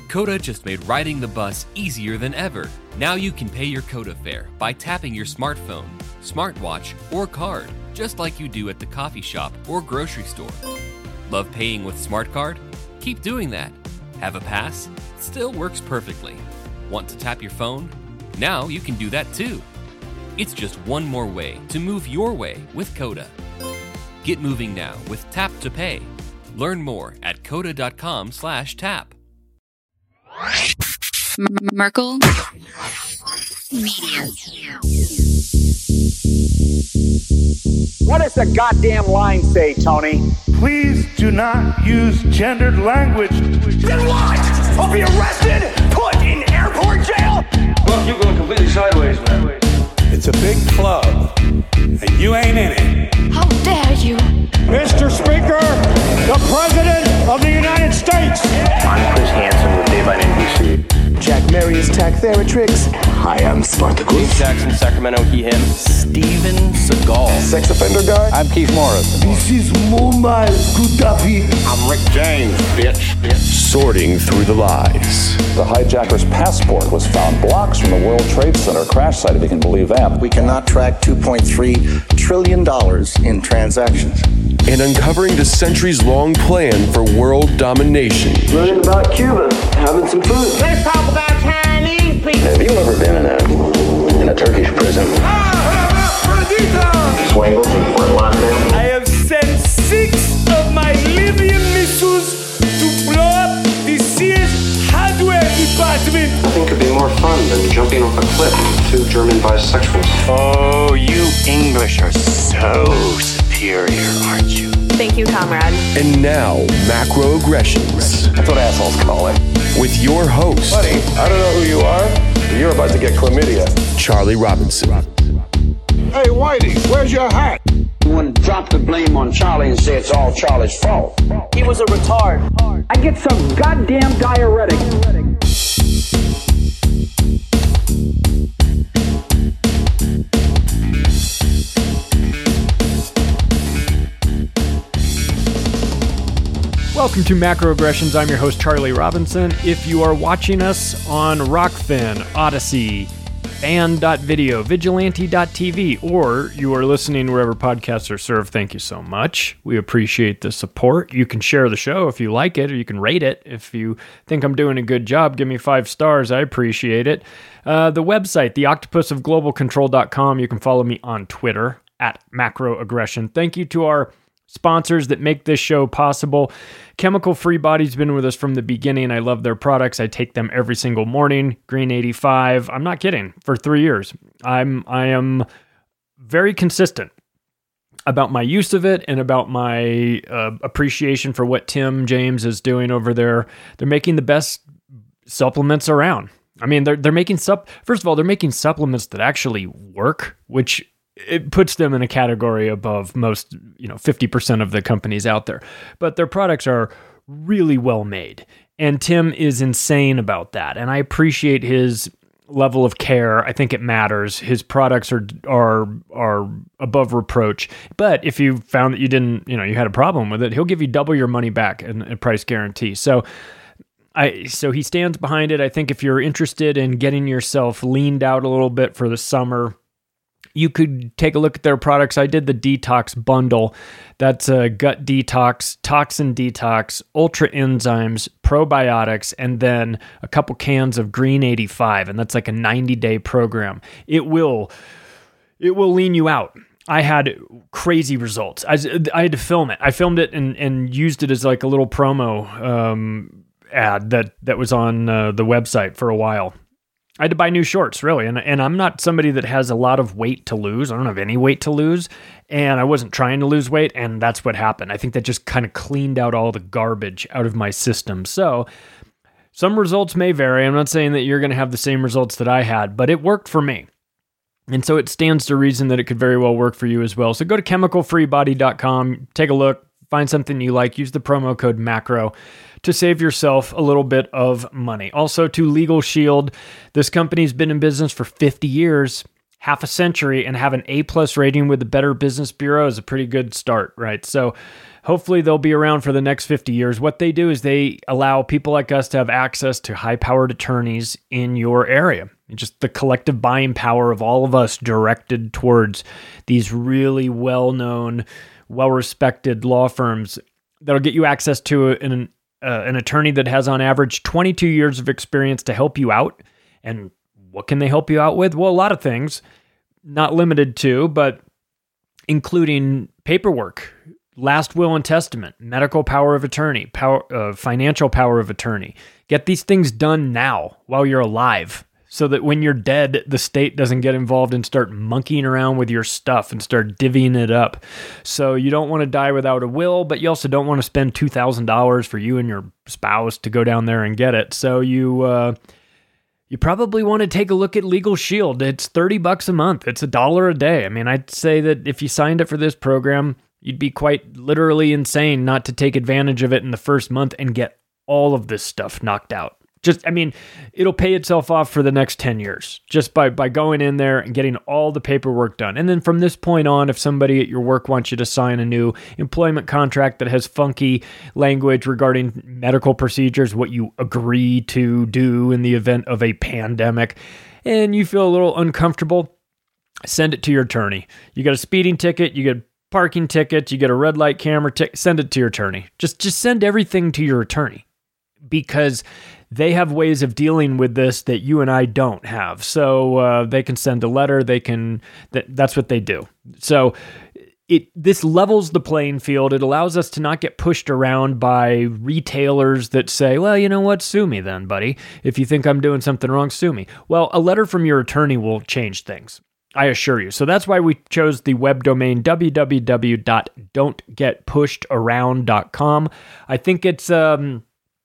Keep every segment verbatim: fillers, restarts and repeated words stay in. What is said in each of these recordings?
Coda just made riding the bus easier than ever. Now you can pay your Coda fare by tapping your smartphone, smartwatch, or card, just like you do at the coffee shop or grocery store. Love paying with Smart Card? Keep doing that. Have a pass? Still works perfectly. Want to tap your phone? Now you can do that too. It's just one more way to move your way with Coda. Get moving now with Tap to Pay. Learn more at coda.com slash tap. M- Merkel Media. What does the goddamn line say, Tony? Please do not use gendered language. Then what? I'll be arrested, put in airport jail? Well, you're going completely sideways, man. It's a big club, and you ain't in it. How dare you? Mister Speaker, the President of the United States. I'm Chris Hansen with Daylight N B C. Jack Marius Tac Theratrix. Hi, I'm Spartacus. Jackson, Sacramento, he, him. Steven Seagal. Sex offender guy. I'm Keith Morris. This is Muammar Gaddafi. I'm Rick James, bitch. bitch. Sorting through the lies. The hijacker's passport was found blocks from the World Trade Center crash site, if you can believe that. We cannot track two point three trillion dollars in transactions. And uncovering the centuries-long plan for world domination. Learning about Cuba, having some food. Let's talk about Chinese people. Have you ever been in a in a Turkish prison? Swangles in Fort Lauderdale. I have sent six of my Libyan missiles to blow up the Sears hardware department. Nothing could be more fun than jumping off a cliff with two German bisexuals. Oh, you English are so superior, aren't you? Thank you, comrade. And now, Macroaggressions. That's what assholes call it. With your host, Buddy, I don't know who you are, but you're about to get chlamydia. Charlie Robinson. Hey, Whitey, where's your hat? You want to drop the blame on Charlie and say it's all Charlie's fault. He was a retard. I get some goddamn diuretic. Welcome to Macroaggressions. I'm your host, Charlie Robinson. If you are watching us on Rockfin, Odyssey, Fan dot video, Vigilante dot t v, or you are listening wherever podcasts are served, thank you so much. We appreciate the support. You can share the show if you like it, or you can rate it. If you think I'm doing a good job, give me five stars. I appreciate it. Uh, the website, the octopus of global control dot com. You can follow me on Twitter, at Macroaggression. Thank you to our sponsors that make this show possible. Chemical Free Body's been with us from the beginning. I love their products. I take them every single morning. Green eighty-five. I'm not kidding. For three years. I'm I am very consistent about my use of it and about my uh, appreciation for what Tim James is doing over there. They're making the best supplements around. I mean, they're they're making sup. First of all, they're making supplements that actually work, which it puts them in a category above most, you know, fifty percent of the companies out there. But their products are really well made. And Tim is insane about that. And I appreciate his level of care. I think it matters. His products are are are above reproach. But if you found that you didn't, you know, you had a problem with it, he'll give you double your money back in a price guarantee. So I, so he stands behind it. I think if you're interested in getting yourself leaned out a little bit for the summer, you could take a look at their products. I did the detox bundle. That's a gut detox, toxin detox, ultra enzymes, probiotics, and then a couple cans of Green eighty-five. And that's like a ninety day program. It will, it will lean you out. I had crazy results. I, I had to film it. I filmed it and, and used it as like a little promo um, ad that, that was on uh, the website for a while. I had to buy new shorts, really, and and I'm not somebody that has a lot of weight to lose. I don't have any weight to lose, and I wasn't trying to lose weight, and that's what happened. I think that just kind of cleaned out all the garbage out of my system. So some results may vary. I'm not saying that you're going to have the same results that I had, but it worked for me. And so it stands to reason that it could very well work for you as well. So go to chemical free body dot com, take a look, find something you like, use the promo code MACRO to save yourself a little bit of money. Also to Legal Shield. This company's been in business for fifty years. half a century and have an A-plus rating with the Better Business Bureau is a pretty good start, right? So hopefully they'll be around for the next fifty years. What they do is they allow people like us to have access to high-powered attorneys in your area. Just the collective buying power of all of us directed towards these really well-known, well-respected law firms that'll get you access to an, uh, an attorney that has on average twenty-two years of experience to help you out. And what can they help you out with? Well, a lot of things, not limited to, but including paperwork, last will and testament, medical power of attorney, power, uh, financial power of attorney. Get these things done now while you're alive so that when you're dead, the state doesn't get involved and start monkeying around with your stuff and start divvying it up. So you don't want to die without a will, but you also don't want to spend two thousand dollars for you and your spouse to go down there and get it. So you... Uh, You probably want to take a look at Legal Shield. It's thirty bucks a month. It's a dollar a day. I mean, I'd say that if you signed up for this program, you'd be quite literally insane not to take advantage of it in the first month and get all of this stuff knocked out. Just, I mean, it'll pay itself off for the next ten years just by, by going in there and getting all the paperwork done. And then from this point on, if somebody at your work wants you to sign a new employment contract that has funky language regarding medical procedures, what you agree to do in the event of a pandemic, and you feel a little uncomfortable, send it to your attorney. You got a speeding ticket, you get parking tickets, you get a red light camera ticket, send it to your attorney. Just, just send everything to your attorney because they have ways of dealing with this that you and I don't have. So uh, they can send a letter. They can. That, that's what they do. So it this levels the playing field. It allows us to not get pushed around by retailers that say, well, you know what, sue me then, buddy. If you think I'm doing something wrong, sue me. Well, a letter from your attorney will change things, I assure you. So that's why we chose the web domain w w w dot don't get pushed around dot com. I think it's... um.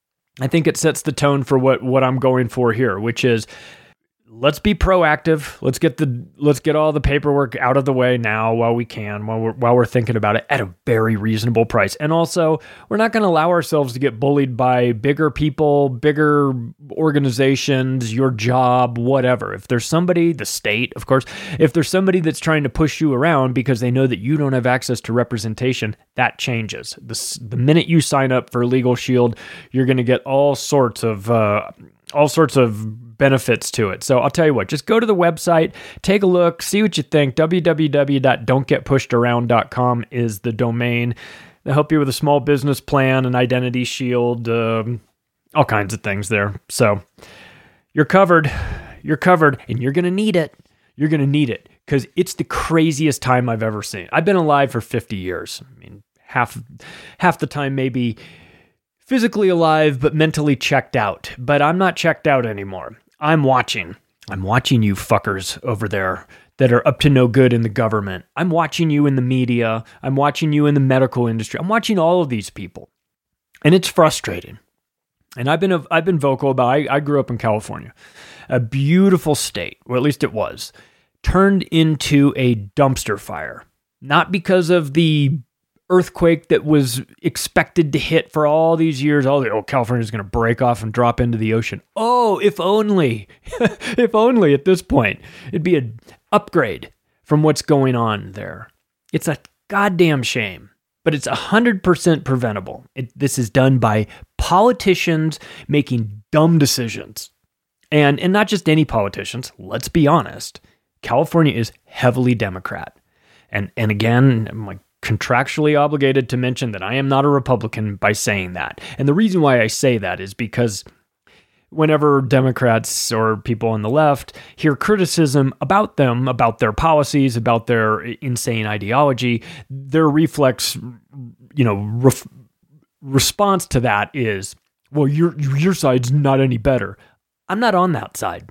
I think it sets the tone for what, what I'm going for here, which is let's be proactive. Let's get the let's get all the paperwork out of the way now while we can, while we're while we're thinking about it at a very reasonable price. And also, we're not going to allow ourselves to get bullied by bigger people, bigger organizations, your job, whatever. If there's somebody, the state, of course, if there's somebody that's trying to push you around because they know that you don't have access to representation, that changes. The, the minute you sign up for Legal Shield, you're going to get all sorts of uh, all sorts of benefits to it. So I'll tell you what, just go to the website, take a look, see what you think. w w w dot don't get pushed around dot com is the domain. They'll help you with a small business plan, an identity shield, um, all kinds of things there. So you're covered. You're covered, and you're going to need it. You're going to need it because it's the craziest time I've ever seen. I've been alive for fifty years. I mean, half half the time maybe physically alive, but mentally checked out. But I'm not checked out anymore. I'm watching. I'm watching you fuckers over there that are up to no good in the government. I'm watching you in the media. I'm watching you in the medical industry. I'm watching all of these people. And it's frustrating. And I've been I've been vocal about, I, I grew up in California, a beautiful state, or at least it was, turned into a dumpster fire. Not because of the earthquake that was expected to hit for all these years. Oh, oh California's going to break off and drop into the ocean. Oh, if only, if only at this point, it'd be an upgrade from what's going on there. It's a goddamn shame, but it's one hundred percent preventable. It, this is done by politicians making dumb decisions. And, and not just any politicians, let's be honest. California is heavily Democrat. And, and again, I'm like, contractually obligated to mention that I am not a Republican by saying that. And the reason why I say that is because whenever Democrats or people on the left hear criticism about them, about their policies, about their insane ideology, their reflex, you know, ref- response to that is, well, your your side's not any better. I'm not on that side.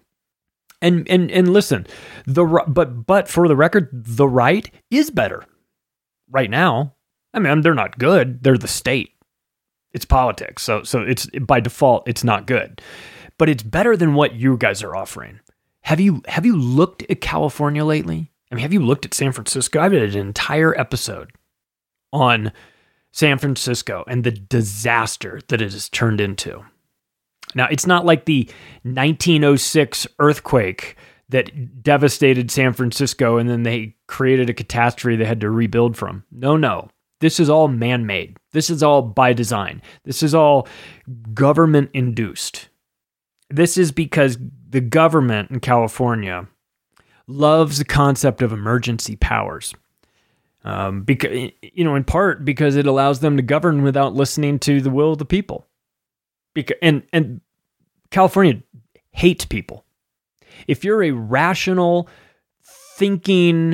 And and and listen, the but but for the record, the right is better. Right now, I mean, they're not good. They're the state. It's politics. So so it's by default, it's not good. But it's better than what you guys are offering. Have you have you looked at California lately? I mean, have you looked at San Francisco? I did an entire episode on San Francisco and the disaster that it has turned into. Now, it's not like the nineteen oh six earthquake that devastated San Francisco, and then they created a catastrophe they had to rebuild from. No, no. This is all man-made. This is all by design. This is all government-induced. This is because the government in California loves the concept of emergency powers. Um, because, you know, in part because it allows them to govern without listening to the will of the people. Because, and, and California hates people. If you're a rational, thinking,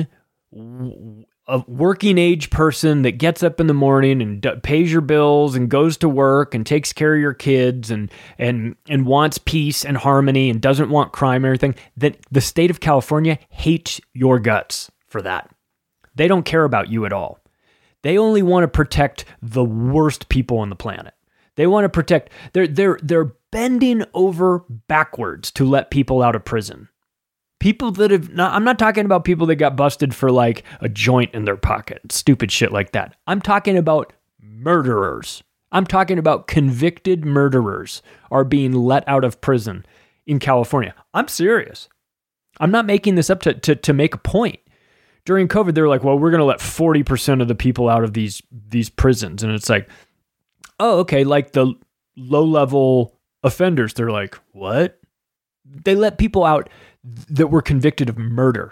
a working age person that gets up in the morning and d- pays your bills and goes to work and takes care of your kids and and and wants peace and harmony and doesn't want crime or anything, then the state of California hates your guts for that. They don't care about you at all. They only want to protect the worst people on the planet. They want to protect, they're they're they're bending over backwards to let people out of prison. People that have not, I'm not talking about people that got busted for like a joint in their pocket, stupid shit like that. I'm talking about murderers. I'm talking about convicted murderers are being let out of prison in California. I'm serious. I'm not making this up to, to, to make a point. During COVID, they were like, well, we're going to let forty percent of the people out of these, these prisons. And it's like, oh, okay. Like the low level offenders. They're like, what? They let people out that were convicted of murder.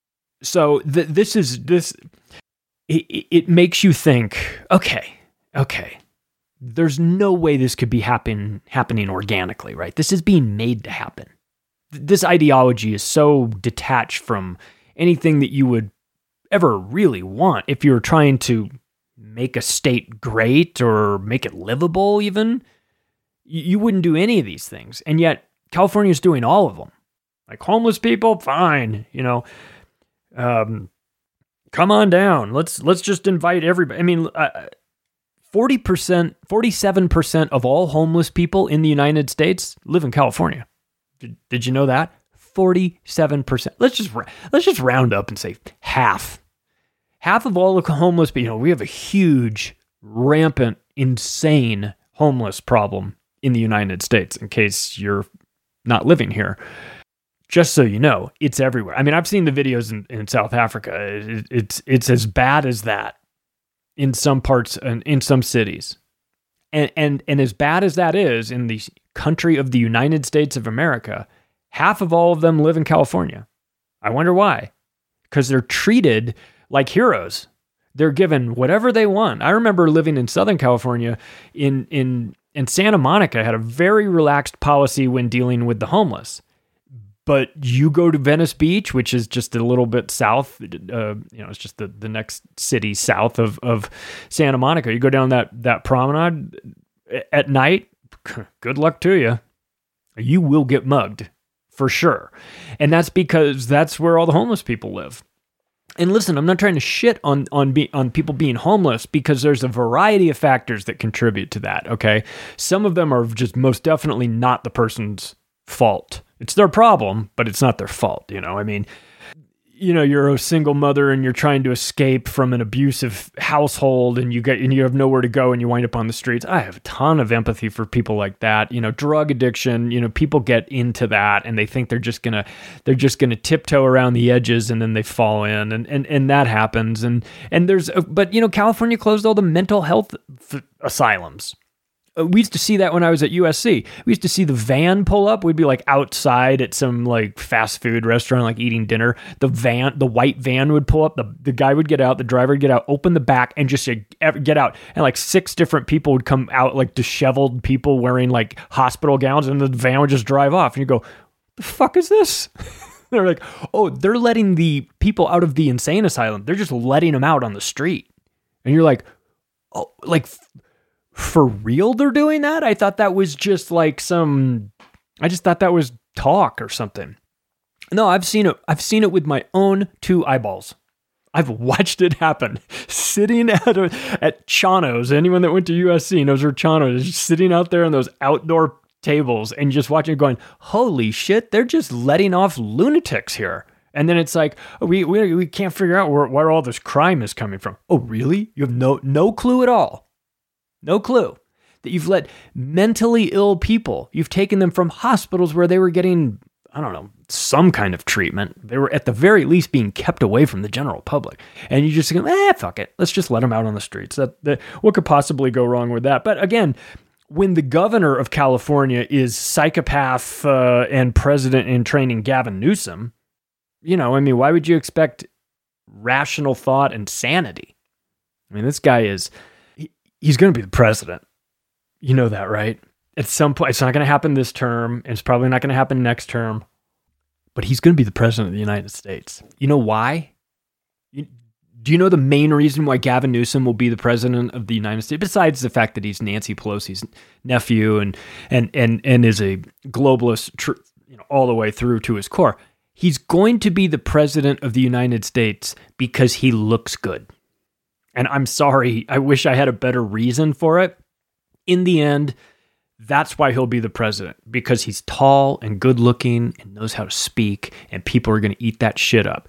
So th- this is this. It, it makes you think. Okay, okay. There's no way this could be happen happening organically, right? This is being made to happen. Th- this ideology is so detached from anything that you would ever really want if you were trying to make a state great or make it livable. Even you, you wouldn't do any of these things, and yet California is doing all of them. Like homeless people, fine, you know, um, come on down. Let's let's just invite everybody. I mean, uh, forty percent, forty-seven percent of all homeless people in the United States live in California. Did, did you know that? forty-seven percent. Let's just let's just round up and say half. Half of all the homeless people. You know, we have a huge, rampant, insane homeless problem in the United States. In case you're not living here. Just so you know, it's everywhere. I mean, I've seen the videos in, in South Africa. It, it's it's as bad as that in some parts and in some cities. And, and and as bad as that is in the country of the United States of America, half of all of them live in California. I wonder why. Because they're treated like heroes. They're given whatever they want. I remember living in Southern California. In, in, in Santa Monica had a very relaxed policy when dealing with the homeless. But you go to Venice Beach, which is just a little bit south, uh, you know, it's just the, the next city south of, of Santa Monica. You go down that, that promenade at night, good luck to you. You will get mugged for sure. And that's because that's where all the homeless people live. And listen, I'm not trying to shit on on be, on people being homeless because there's a variety of factors that contribute to that, okay? Some of them are just most definitely not the person's fault. It's their problem, but it's not their fault, you know? I mean, you know, you're a single mother and you're trying to escape from an abusive household and you get and you have nowhere to go and you wind up on the streets. I have a ton of empathy for people like that. You know, drug addiction, you know, people get into that and they think they're just going to they're just going to tiptoe around the edges and then they fall in and and and that happens and and there's but you know, California closed all the mental health f- asylums. We used to see that when I was at U S C. We used to see the van pull up. We'd be like outside at some like fast food restaurant, like eating dinner. The van, the white van would pull up. The, the guy would get out. The driver would get out, open the back and just get out. And like six different people would come out, like disheveled people wearing like hospital gowns, and the van would just drive off. And you go, the fuck is this? They're like, oh, they're letting the people out of the insane asylum. They're just letting them out on the street. And you're like, oh, like... for real they're doing that? I thought that was just like some, I just thought that was talk or something. No, I've seen it. I've seen it with my own two eyeballs. I've watched it happen. Sitting at a, at Chano's, anyone that went to U S C knows where Chano's is, sitting out there on those outdoor tables and just watching it going, holy shit, they're just letting off lunatics here. And then it's like, we we, we can't figure out where, where all this crime is coming from. Oh, really? You have no no clue at all. No clue that you've let mentally ill people, you've taken them from hospitals where they were getting I don't know, some kind of treatment. They were at the very least being kept away from the general public. And you just go, eh, fuck it. Let's just let them out on the streets. That, that what could possibly go wrong with that? But again, when the governor of California is psychopath uh, and president in training Gavin Newsom, you know, I mean, why would you expect rational thought and sanity? I mean, this guy is, he, he's going to be the president. You know that, right? At some point, it's not going to happen this term, and it's probably not going to happen next term, but he's going to be the president of the United States. You know why? You, do you know the main reason why Gavin Newsom will be the president of the United States, besides the fact that he's Nancy Pelosi's nephew and and and and is a globalist, tr- you know, all the way through to his core? He's going to be the president of the United States because he looks good. And I'm sorry, I wish I had a better reason for it. In the end, that's why he'll be the president, because he's tall and good looking and knows how to speak, and people are going to eat that shit up.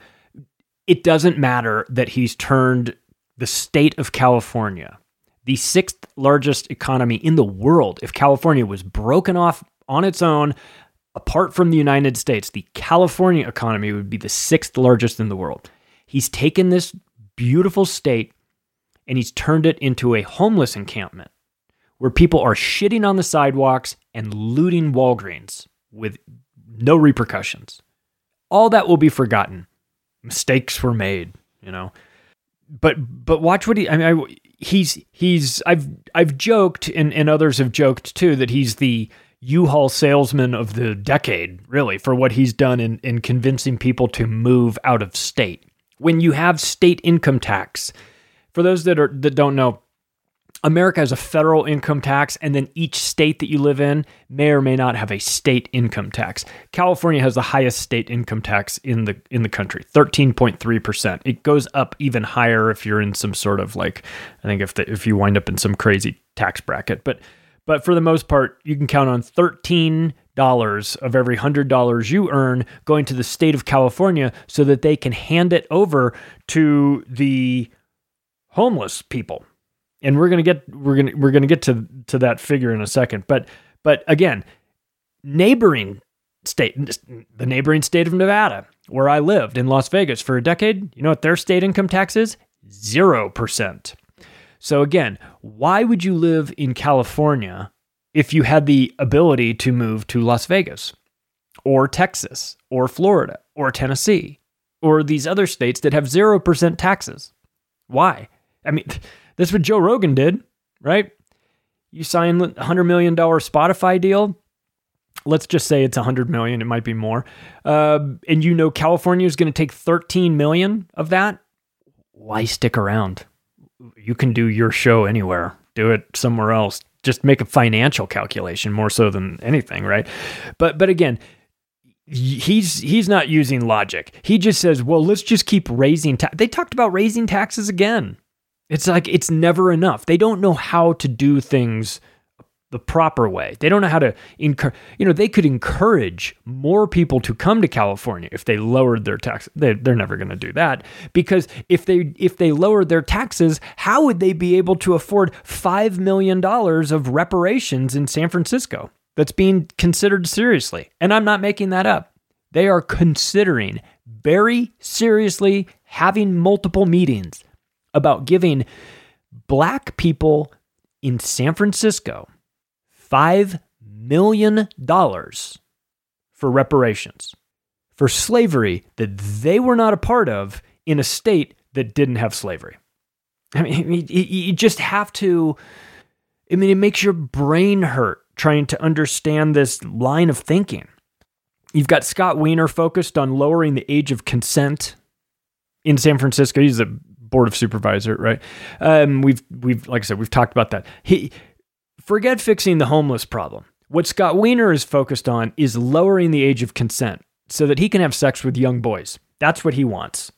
It doesn't matter that he's turned the state of California, the sixth largest economy in the world. If California was broken off on its own, apart from the United States, the California economy would be the sixth largest in the world. He's taken this beautiful state and he's turned it into a homeless encampment, where people are shitting on the sidewalks and looting Walgreens with no repercussions. All that will be forgotten. Mistakes were made, you know. But but watch what he. I mean, I, he's he's. I've I've joked, and, and others have joked too, that he's the U-Haul salesman of the decade, really, for what he's done in in convincing people to move out of state. When you have state income tax, for those that are that don't know, America has a federal income tax, and then each state that you live in may or may not have a state income tax. California has the highest state income tax in the in the country, thirteen point three percent. It goes up even higher if you're in some sort of like, I think if the, if you wind up in some crazy tax bracket. But but for the most part, you can count on thirteen dollars of every one hundred dollars you earn going to the state of California so that they can hand it over to the homeless people. And we're gonna get we're gonna we're gonna get to to that figure in a second, but but again, neighboring state, the neighboring state of Nevada, where I lived in Las Vegas for a decade, you know what their state income tax is? Zero percent. So again, why would you live in California if you had the ability to move to Las Vegas, or Texas, or Florida, or Tennessee, or these other states that have zero percent taxes? Why? I mean. That's what Joe Rogan did, right? You sign a one hundred million dollars Spotify deal. Let's just say it's one hundred million dollars. It might be more. Uh, and you know California is going to take thirteen million dollars of that. Why stick around? You can do your show anywhere. Do it somewhere else. Just make a financial calculation more so than anything, right? But but again, he's he's not using logic. He just says, well, let's just keep raising taxes. They talked about raising taxes again. It's like, it's never enough. They don't know how to do things the proper way. They don't know how to encourage, you know, they could encourage more people to come to California if they lowered their taxes. They, they're never going to do that, because if they, if they lowered their taxes, how would they be able to afford five million dollars of reparations in San Francisco? That's being considered seriously. And I'm not making that up. They are considering very seriously having multiple meetings about giving black people in San Francisco five million dollars for reparations for slavery that they were not a part of in a state that didn't have slavery. I mean, you just have to, I mean, it makes your brain hurt trying to understand this line of thinking. You've got Scott Wiener focused on lowering the age of consent in San Francisco. He's a board of supervisor, right? Um, we've, we've, like I said, we've talked about that. He, forget fixing the homeless problem. What Scott Wiener is focused on is lowering the age of consent so that he can have sex with young boys. That's what he wants.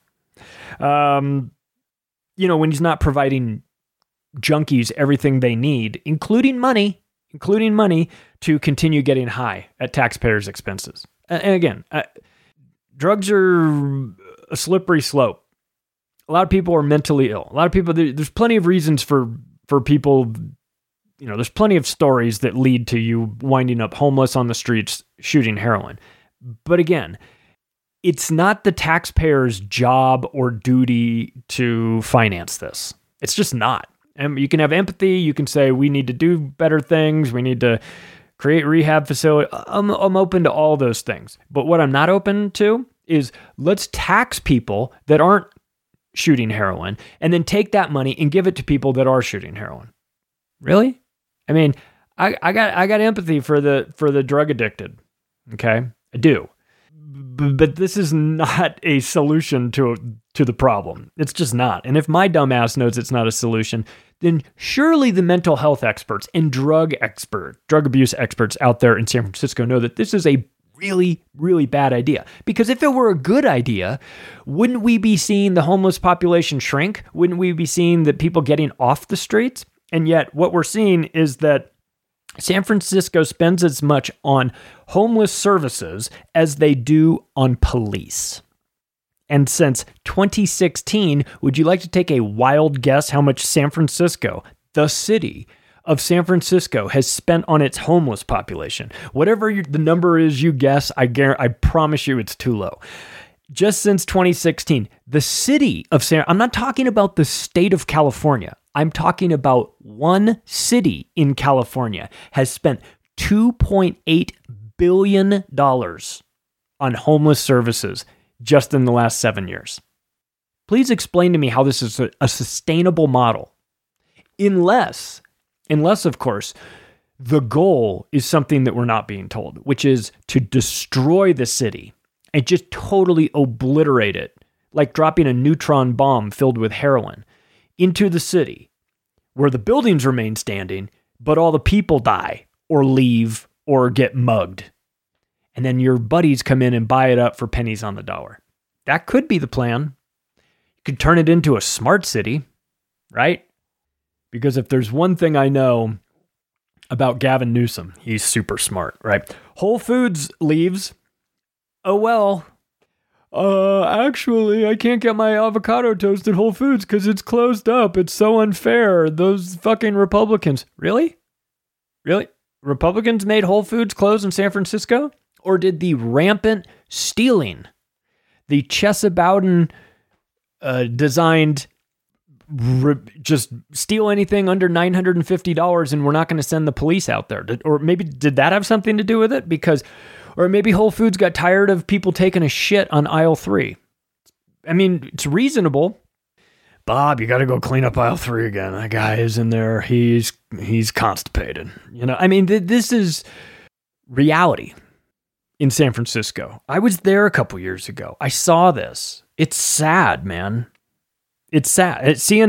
Um, you know, when he's not providing junkies everything they need, including money, including money to continue getting high at taxpayers' expenses. And again, uh, drugs are a slippery slope. A lot of people are mentally ill. A lot of people, there's plenty of reasons for, for people, you know, there's plenty of stories that lead to you winding up homeless on the streets, shooting heroin. But again, it's not the taxpayer's job or duty to finance this. It's just not. And you can have empathy. You can say, we need to do better things. We need to create rehab facility. I'm, I'm open to all those things. But what I'm not open to is let's tax people that aren't shooting heroin and then take that money and give it to people that are shooting heroin. Really? I mean, I, I got I got empathy for the for the drug addicted. Okay? I do. B- but this is not a solution to to the problem. It's just not. And if my dumbass knows it's not a solution, then surely the mental health experts and drug expert, drug abuse experts out there in San Francisco know that this is a really, really bad idea. Because if it were a good idea, wouldn't we be seeing the homeless population shrink? Wouldn't we be seeing that people getting off the streets? And yet what we're seeing is that San Francisco spends as much on homeless services as they do on police. And since twenty sixteen, would you like to take a wild guess how much San Francisco, the city of San Francisco, has spent on its homeless population? Whatever you, the number is you guess, I guarantee, I promise you it's too low. Just since twenty sixteen, the city of San, I'm not talking about the state of California. I'm talking about one city in California has spent two point eight billion dollars on homeless services just in the last seven years. Please explain to me how this is a, a sustainable model. Unless, unless, of course, the goal is something that we're not being told, which is to destroy the city and just totally obliterate it, like dropping a neutron bomb filled with heroin into the city where the buildings remain standing, but all the people die or leave or get mugged. And then your buddies come in and buy it up for pennies on the dollar. That could be the plan. You could turn it into a smart city, right? Because if there's one thing I know about Gavin Newsom, he's super smart, right? Whole Foods leaves. Oh, well, uh, actually, I can't get my avocado toast at Whole Foods because it's closed up. It's so unfair. Those fucking Republicans. Really? Really? Republicans made Whole Foods close in San Francisco? Or did the rampant stealing, the Chesa Bowden uh, designed re- just steal anything under nine hundred fifty dollars and we're not going to send the police out there? Did, or maybe did that have something to do with it? Because, or maybe Whole Foods got tired of people taking a shit on aisle three. I mean, it's reasonable. Bob, you got to go clean up aisle three again. That guy is in there. He's he's constipated. You know, I mean, th- this is reality. In San Francisco. I was there a couple years ago. I saw this. It's sad, man. It's sad. It's C N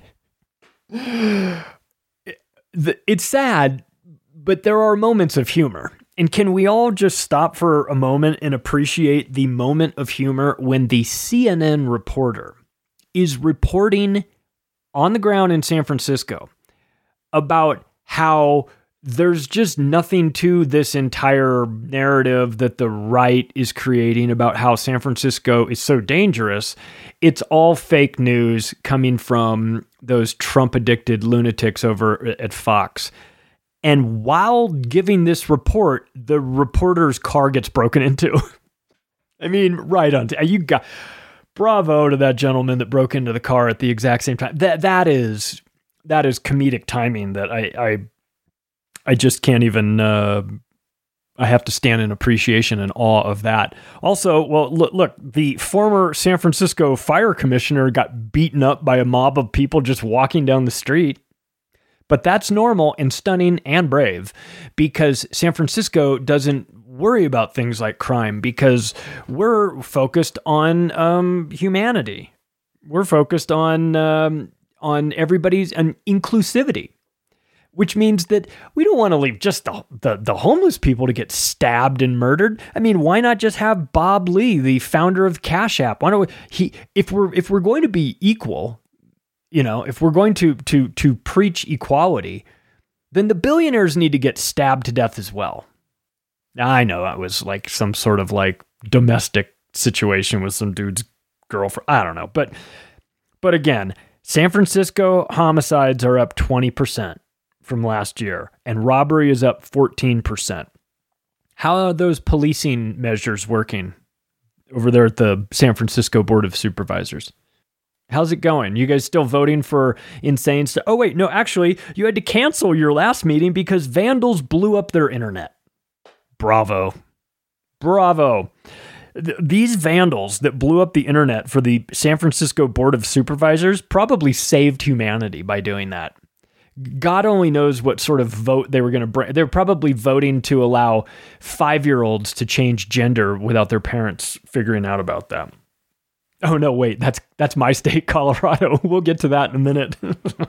N. It's sad, but there are moments of humor. And can we all just stop for a moment and appreciate the moment of humor when the C N N reporter is reporting on the ground in San Francisco about how there's just nothing to this entire narrative that the right is creating about how San Francisco is so dangerous. It's all fake news coming from those Trump-addicted lunatics over at Fox. And while giving this report, the reporter's car gets broken into. I mean, right on. T- you got bravo to that gentleman that broke into the car at the exact same time. That that is that is comedic timing that I. I I just can't even, uh, I have to stand in appreciation and awe of that. Also, well, look, look, the former San Francisco fire commissioner got beaten up by a mob of people just walking down the street. But that's normal and stunning and brave because San Francisco doesn't worry about things like crime because we're focused on um, humanity. We're focused on, um, on everybody's an inclusivity. Which means that we don't want to leave just the, the the homeless people to get stabbed and murdered. I mean, why not just have Bob Lee, the founder of Cash App? Why don't we, he if we're if we're going to be equal, you know, if we're going to to to preach equality, then the billionaires need to get stabbed to death as well. Now, I know that was like some sort of like domestic situation with some dude's girlfriend. I don't know, but but again, San Francisco homicides are up twenty percent. From last year, and robbery is up fourteen percent. How are those policing measures working over there at the San Francisco Board of Supervisors? How's it going? You guys still voting for insane stuff? Oh, wait, no, actually, you had to cancel your last meeting because vandals blew up their internet. Bravo. Bravo. Th- these vandals that blew up the internet for the San Francisco Board of Supervisors probably saved humanity by doing that. God only knows what sort of vote they were going to bring. They're probably voting to allow five-year-olds to change gender without their parents figuring out about that. Oh, no, wait, that's that's my state, Colorado. We'll get to that in a minute.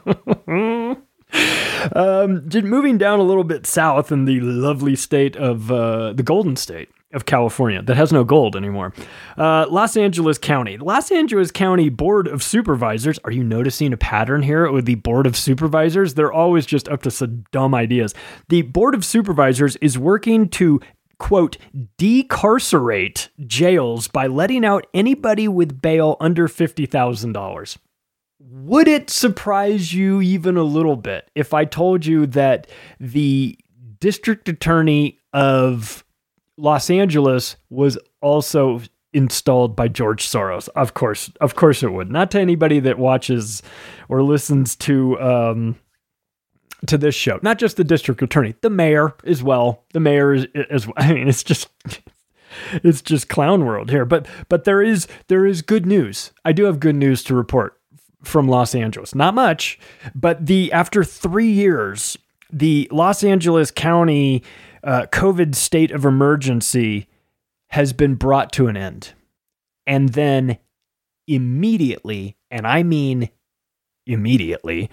um, just moving down a little bit south in the lovely state of uh, the Golden State of California that has no gold anymore. Uh, Los Angeles County. The Los Angeles County Board of Supervisors. Are you noticing a pattern here with the Board of Supervisors? They're always just up to some dumb ideas. The Board of Supervisors is working to, quote, decarcerate jails by letting out anybody with bail under fifty thousand dollars. Would it surprise you even a little bit if I told you that the district attorney of Los Angeles was also installed by George Soros? Of course, of course it would. Not to anybody that watches or listens to um, to this show. Not just the district attorney, the mayor as well. The mayor is as well. I mean, it's just it's just clown world here. But but there is there is good news. I do have good news to report from Los Angeles. Not much, but the after three years, the Los Angeles County uh, COVID state of emergency has been brought to an end. And then immediately, and I mean immediately,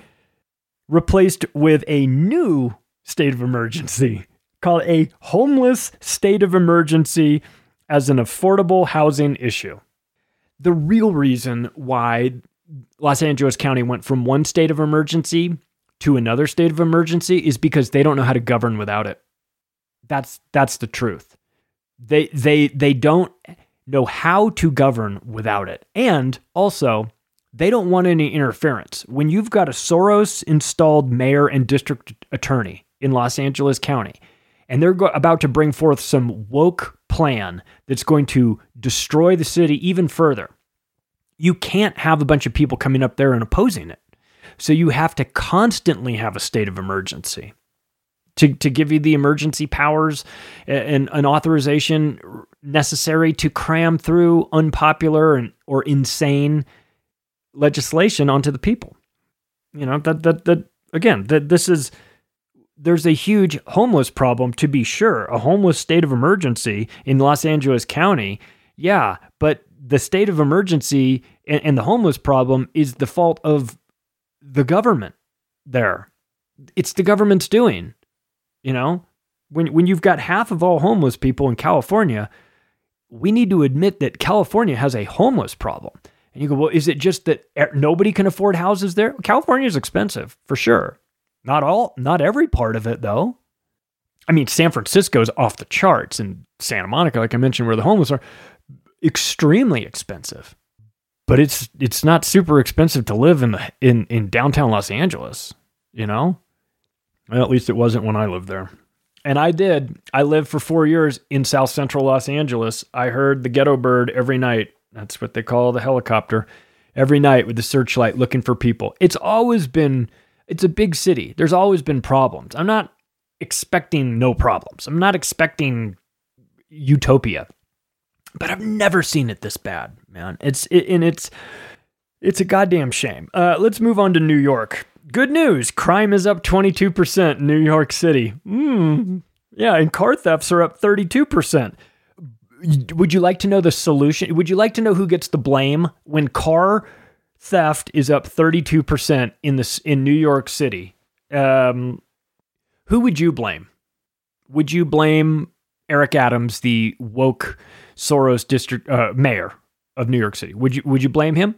replaced with a new state of emergency called a homeless state of emergency as an affordable housing issue. The real reason why Los Angeles County went from one state of emergency to another state of emergency is because they don't know how to govern without it. That's that's the truth. They they they don't know how to govern without it. And also, they don't want any interference. When you've got a Soros-installed mayor and district attorney in Los Angeles County, and they're go- about to bring forth some woke plan that's going to destroy the city even further, you can't have a bunch of people coming up there and opposing it. So you have to constantly have a state of emergency to, to give you the emergency powers and an authorization necessary to cram through unpopular and or insane legislation onto the people. You know, that, that, that again, that this is, there's a huge homeless problem, to be sure, a homeless state of emergency in Los Angeles County. Yeah, but the state of emergency and, and the homeless problem is the fault of the government there. It's the government's doing, you know, when, when you've got half of all homeless people in California, we need to admit that California has a homeless problem. And you go, well, is it just that nobody can afford houses there? California is expensive, for sure. Not all, not every part of it, though. I mean, San Francisco's off the charts, and Santa Monica, like I mentioned, where the homeless are, extremely expensive. But it's it's not super expensive to live in the in, in downtown Los Angeles, you know? Well, at least it wasn't when I lived there. And I did. I lived for four years in South Central Los Angeles. I heard the ghetto bird every night. That's what they call the helicopter. Every night with the searchlight looking for people. It's always been, it's a big city. There's always been problems. I'm not expecting no problems. I'm not expecting utopia. But I've never seen it this bad, man. It's, it, and it's, it's a goddamn shame. Uh, let's move on to New York. Good news. Crime is up twenty-two percent in New York City. Mm, yeah, and car thefts are up thirty-two percent. Would you like to know the solution? Would you like to know who gets the blame when car theft is up thirty-two percent in this in New York City? Um, who would you blame? Would you blame Eric Adams, the woke Soros district uh, mayor of New York City? Would you would you blame him?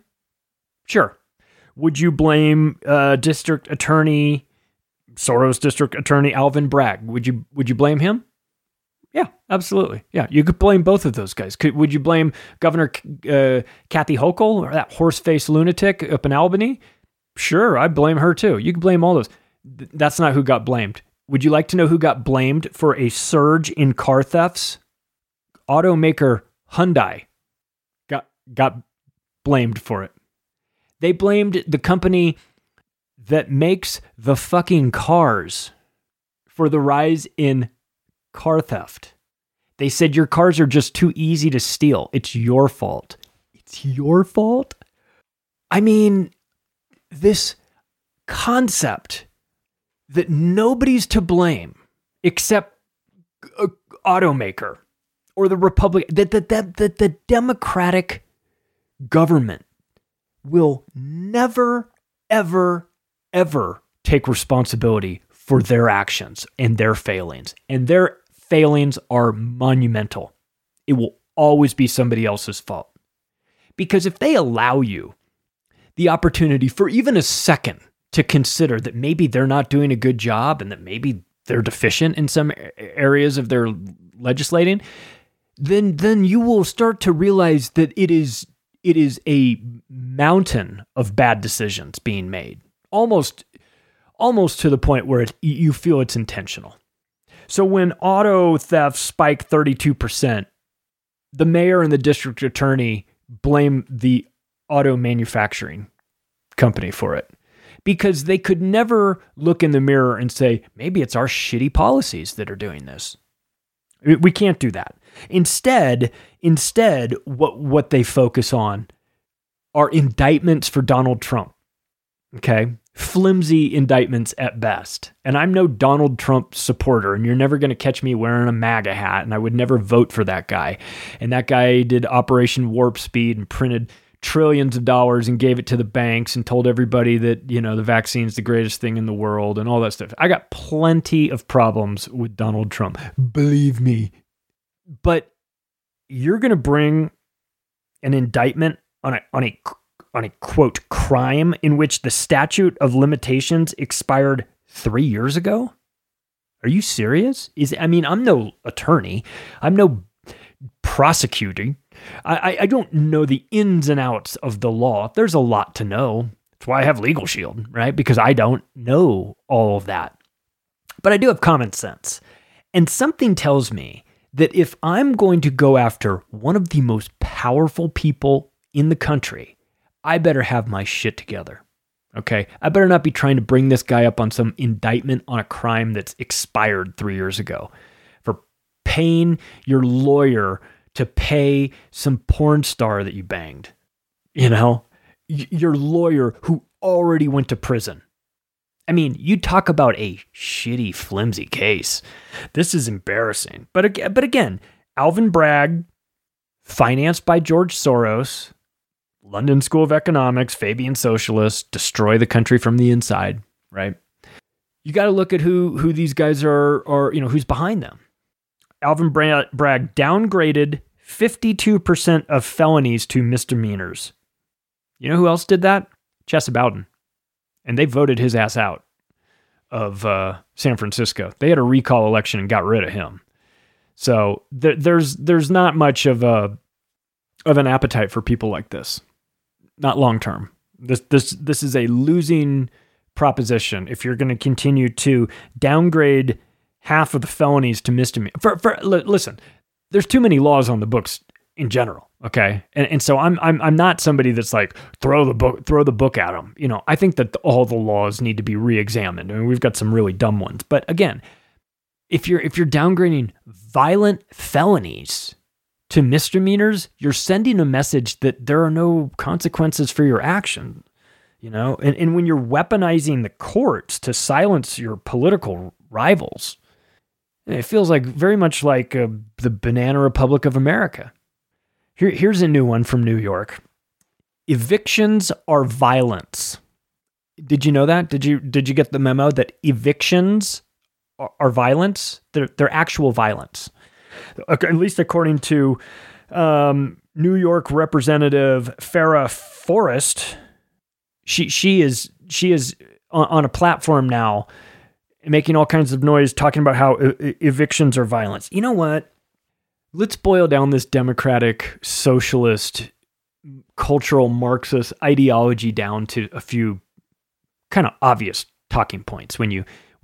Sure. Would you blame uh, District Attorney Soros District Attorney Alvin Bragg? Would you would you blame him? Yeah, absolutely. Yeah, you could blame both of those guys. Could, would you blame Governor uh, Kathy Hochul or that horse-faced lunatic up in Albany? Sure, I'd blame her too. You could blame all those. Th- that's not who got blamed. Would you like to know who got blamed for a surge in car thefts? Automaker Hyundai got got blamed for it. They blamed the company that makes the fucking cars for the rise in car theft. They said your cars are just too easy to steal. It's your fault. It's your fault? I mean, this concept that nobody's to blame except a automaker or the Republic, that the, the, the, the Democratic government will never, ever, ever take responsibility for their actions and their failings. And their failings are monumental. It will always be somebody else's fault. Because if they allow you the opportunity for even a second to consider that maybe they're not doing a good job and that maybe they're deficient in some areas of their legislating, then then you will start to realize that it is it is a mountain of bad decisions being made, almost almost to the point where it, you feel it's intentional. So when auto theft spiked thirty-two percent, the mayor and the district attorney blame the auto manufacturing company for it because they could never look in the mirror and say, maybe it's our shitty policies that are doing this. We can't do that. Instead, instead, what, what they focus on are indictments for Donald Trump. Okay? Flimsy indictments at best. And I'm no Donald Trump supporter, and you're never going to catch me wearing a MAGA hat, and I would never vote for that guy. And that guy did Operation Warp Speed and printed trillions of dollars and gave it to the banks and told everybody that, you know, the vaccine's the greatest thing in the world and all that stuff. I got plenty of problems with Donald Trump. Believe me. But you're going to bring an indictment on a, on a, on a quote crime in which the statute of limitations expired three years ago? Are you serious? Is I mean, I'm no attorney. I'm no prosecuting. I, I don't know the ins and outs of the law. There's a lot to know. That's why I have Legal Shield, right? Because I don't know all of that. But I do have common sense. And something tells me that if I'm going to go after one of the most powerful people in the country, I better have my shit together. Okay? I better not be trying to bring this guy up on some indictment on a crime that's expired three years ago. For paying your lawyer to pay some porn star that you banged. You know? Y- your lawyer who already went to prison. I mean, you talk about a shitty, flimsy case. This is embarrassing. But again, but again, Alvin Bragg, financed by George Soros, London School of Economics, Fabian Socialists, destroy the country from the inside, right? You got to look at who who these guys are, or you know, who's behind them. Alvin Bragg downgraded fifty-two percent of felonies to misdemeanors. You know who else did that? Chesa Bowden. And they voted his ass out of uh, San Francisco. They had a recall election and got rid of him. So th- there's there's not much of a of an appetite for people like this. Not long term. This this this is a losing proposition if you're going to continue to downgrade half of the felonies to misdemeanor. For, for listen, there's too many laws on the books in general. Okay. And and so I'm I'm I'm not somebody that's like throw the book throw the book at them. You know, I think that all the laws need to be re-examined. I mean, we've got some really dumb ones. But again, if you're if you're downgrading violent felonies to misdemeanors, you're sending a message that there are no consequences for your action. You know, and, and when you're weaponizing the courts to silence your political rivals, it feels like very much like uh, the Banana Republic of America. Here, here's a new one from New York. Evictions are violence. Did you know that? Did you did you get the memo that evictions are, are violence? They're, they're actual violence. At least according to um, New York Representative Farrah Forrest. She she is she is on, on a platform now making all kinds of noise talking about how e- evictions are violence. You know what? Let's boil down this democratic, socialist, cultural Marxist ideology down to a few kind of obvious talking points when you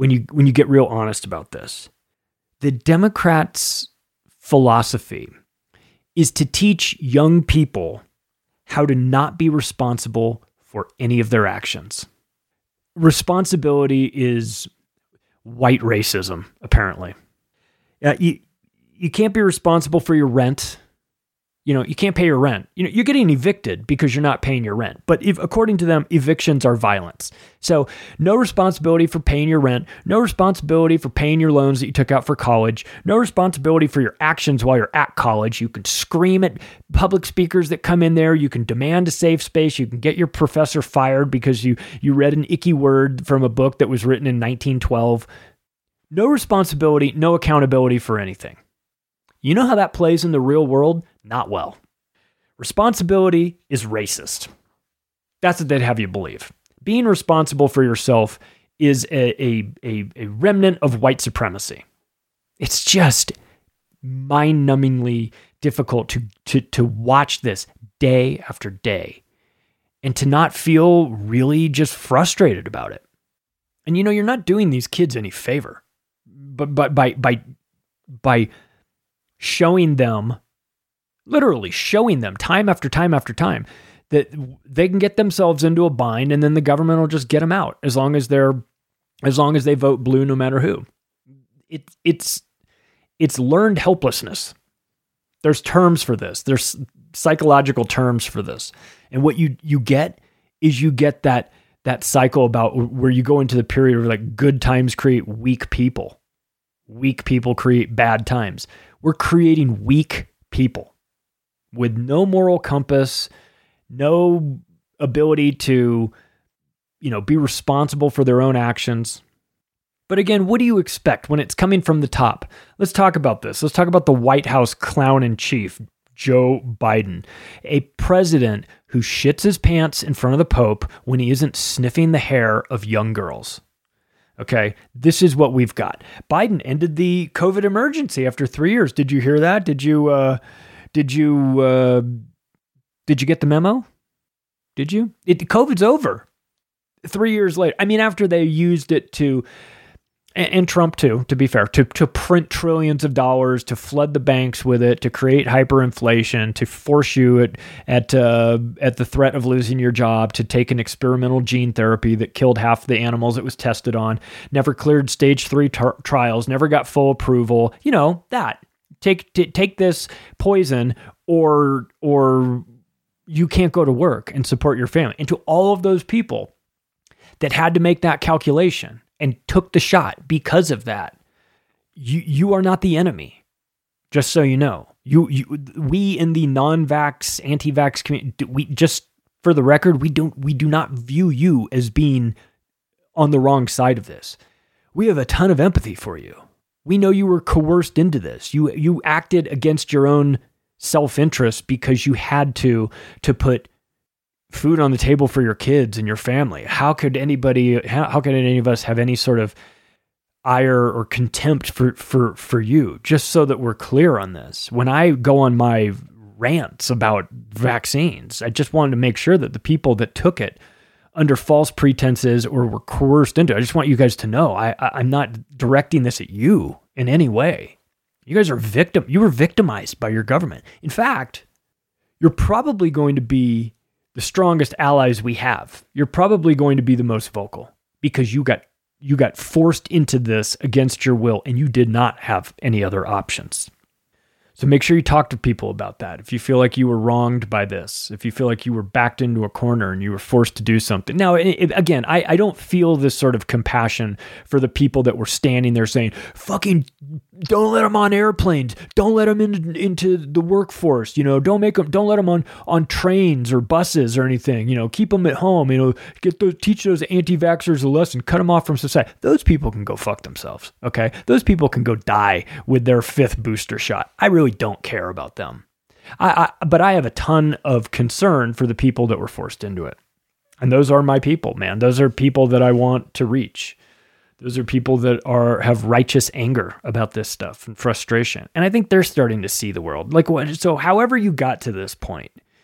when you when you get real honest about this. The Democrats' philosophy is to teach young people how to not be responsible for any of their actions. Responsibility is white racism, apparently. Uh, you, you can't be responsible for your rent. You know, you can't pay your rent. You know, you're getting evicted because you're not paying your rent. But if, according to them, evictions are violence. So no responsibility for paying your rent, no responsibility for paying your loans that you took out for college, no responsibility for your actions while you're at college. You can scream at public speakers that come in there. You can demand a safe space. You can get your professor fired because you, you read an icky word from a book that was written in nineteen twelve. No responsibility, no accountability for anything. You know how that plays in the real world? Not well. Responsibility is racist. That's what they'd have you believe. Being responsible for yourself is a, a, a, a remnant of white supremacy. It's just mind-numbingly difficult to, to, to watch this day after day and to not feel really just frustrated about it. And you know, you're not doing these kids any favor, but, but by, by, by, showing them, literally showing them time after time after time that they can get themselves into a bind and then the government will just get them out as long as they're, as long as they vote blue no matter who. It, it's, it's learned helplessness. There's terms for this. There's psychological terms for this. And what you, you get is you get that, that cycle about where you go into the period of like good times create weak people. Weak people create bad times. We're creating weak people with no moral compass, no ability to, you know, be responsible for their own actions. But again, what do you expect when it's coming from the top? Let's talk about this. Let's talk about the White House clown in chief, Joe Biden, a president who shits his pants in front of the Pope when he isn't sniffing the hair of young girls. Okay, this is what we've got. Biden ended the COVID emergency after three years. Did you hear that? Did you, uh, did you, uh, did you get the memo? Did you? It, COVID's over three years later. I mean, after they used it to, and, and Trump too, to be fair, to, to print trillions of dollars, to flood the banks with it, to create hyperinflation, to force you at at uh, at the threat of losing your job, to take an experimental gene therapy that killed half the animals it was tested on, never cleared stage three tar- trials, never got full approval. You know, that. Take t- take this poison or or you can't go to work and support your family. And to all of those people that had to make that calculation and took the shot because of that, you you are not the enemy. Just so you know, you you we in the non-vax, anti-vax community, we just for the record, we don't we do not view you as being on the wrong side of this. We have a ton of empathy for you. We know you were coerced into this. You you acted against your own self-interest because you had to to put food on the table for your kids and your family. How could anybody, how, how could any of us have any sort of ire or contempt for, for, for you? Just so that we're clear on this. When I go on my rants about vaccines, I just wanted to make sure that the people that took it under false pretenses or were coerced into it, I just want you guys to know, I, I I'm not directing this at you in any way. You guys are victim, you were victimized by your government. In fact, you're probably going to be the strongest allies we have. You're probably going to be the most vocal because you got you got forced into this against your will and you did not have any other options. So make sure you talk to people about that. If you feel like you were wronged by this, if you feel like you were backed into a corner and you were forced to do something. Now, it, it, again, I, I don't feel this sort of compassion for the people that were standing there saying, fucking don't let them on airplanes. Don't let them in, into the workforce. You know, don't make them, don't let them on, on trains or buses or anything. You know, keep them at home, you know, get those, teach those anti-vaxxers a lesson, cut them off from society. Those people can go fuck themselves. Okay. Those people can go die with their fifth booster shot. I really don't care about them. I, I but I have a ton of concern for the people that were forced into it. And those are my people, man. Those are people that I want to reach. Those are people that are have righteous anger about this stuff and frustration. And I think they're starting to see the world. Like, so however you got to this point,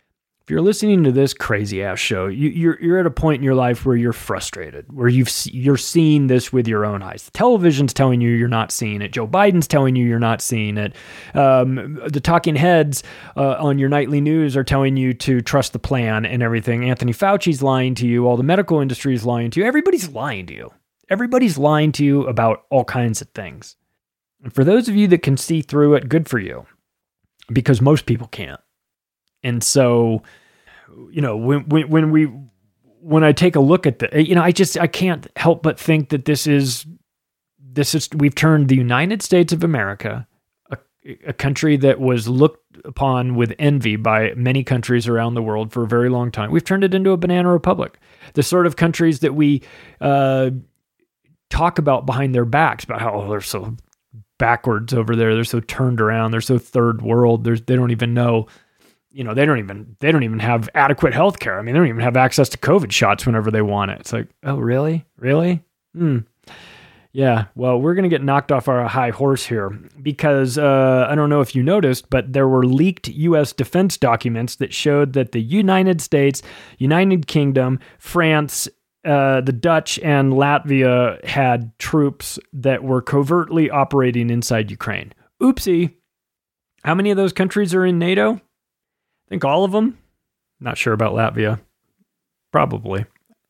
if you're listening to this crazy ass show, you, you're you're at a point in your life where you're frustrated, where you've you're seeing this with your own eyes. The television's telling you you're not seeing it. Joe Biden's telling you you're not seeing it. Um, the talking heads uh, on your nightly news are telling you to trust the plan and everything. Anthony Fauci's lying to you. All the medical industry is lying to you. Everybody's lying to you. Everybody's lying to you about all kinds of things. And for those of you that can see through it, good for you, because most people can't. And so, you know, when, when, when we, when I take a look at the, you know, I just, I can't help but think that this is, this is, we've turned the United States of America, a, a country that was looked upon with envy by many countries around the world for a very long time. We've turned it into a banana republic. The sort of countries that we uh, talk about behind their backs, about how oh, they're so backwards over there. They're so turned around. They're so third world. There's, they don't even know. You know, they don't even, they don't even have adequate health care. I mean, they don't even have access to COVID shots whenever they want it. It's like, oh, really? Really? Hmm. Yeah. Well, we're going to get knocked off our high horse here because uh, I don't know if you noticed, but there were leaked U S defense documents that showed that the United States, United Kingdom, France, uh, the Dutch, and Latvia had troops that were covertly operating inside Ukraine. Oopsie. How many of those countries are in NATO? I think all of them. Not sure about Latvia. Probably.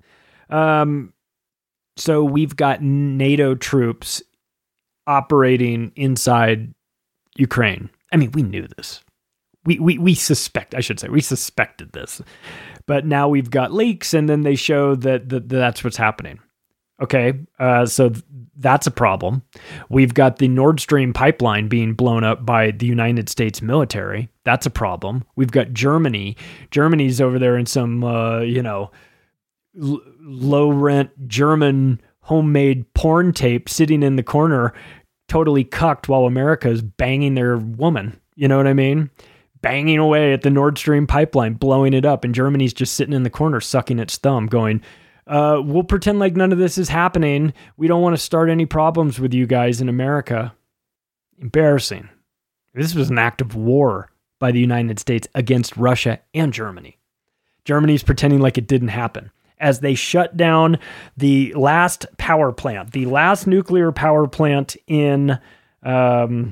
Um, so we've got NATO troops operating inside Ukraine. I mean, we knew this. We we we suspect, I should say, we suspected this. But now we've got leaks, and then they show that, that that's what's happening. Okay, uh, so th- that's a problem. We've got the Nord Stream pipeline being blown up by the United States military. That's a problem. We've got Germany. Germany's over there in some, uh, you know, l- low-rent German homemade porn tape sitting in the corner, totally cucked while America's banging their woman. You know what I mean? Banging away at the Nord Stream pipeline, blowing it up, and Germany's just sitting in the corner sucking its thumb going, Uh, we'll pretend like none of this is happening. We don't want to start any problems with you guys in America. Embarrassing. This was an act of war by the United States against Russia and Germany. Germany's pretending like it didn't happen as they shut down the last power plant, the last nuclear power plant in um,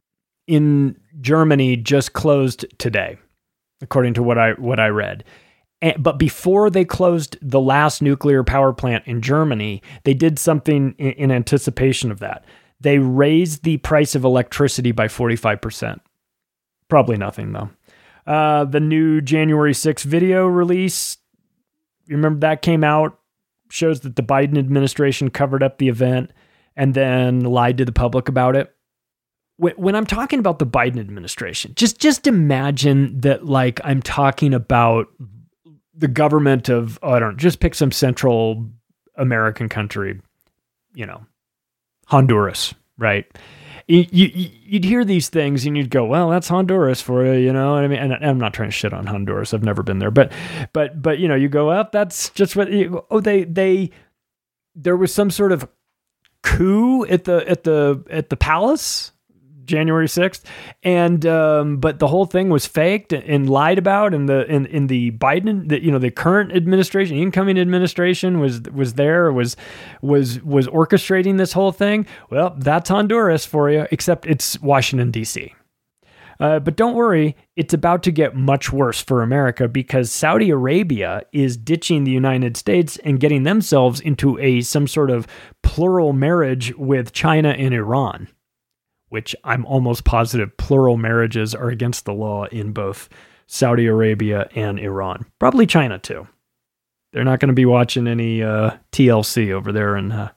in Germany just closed today, according to what I what I read. But before they closed the last nuclear power plant in Germany, they did something in, in anticipation of that. They raised the price of electricity by forty-five percent. Probably nothing, though. Uh, the new January sixth video release, you remember that came out, shows that the Biden administration covered up the event and then lied to the public about it. When I'm talking about the Biden administration, just, just imagine that like I'm talking about the government of, oh, I don't know, just pick some Central American country, you know, Honduras, right? You, you, you'd hear these things and you'd go, well, that's Honduras for you, you know what I mean? And I'm not trying to shit on Honduras. I've never been there, but, but, but, you know, you go, well, that's just what, you, oh, they, they, there was some sort of coup at the, at the, at the palace, January sixth, and um, but the whole thing was faked and lied about, and the in, in the Biden, the, you know, the current administration, incoming administration was was there, was was was orchestrating this whole thing. Well, that's Honduras for you, except it's Washington D C. Uh, but don't worry, it's about to get much worse for America because Saudi Arabia is ditching the United States and getting themselves into a some sort of plural marriage with China and Iran, which I'm almost positive plural marriages are against the law in both Saudi Arabia and Iran. Probably China, too. They're not going to be watching any uh, T L C over there in, uh,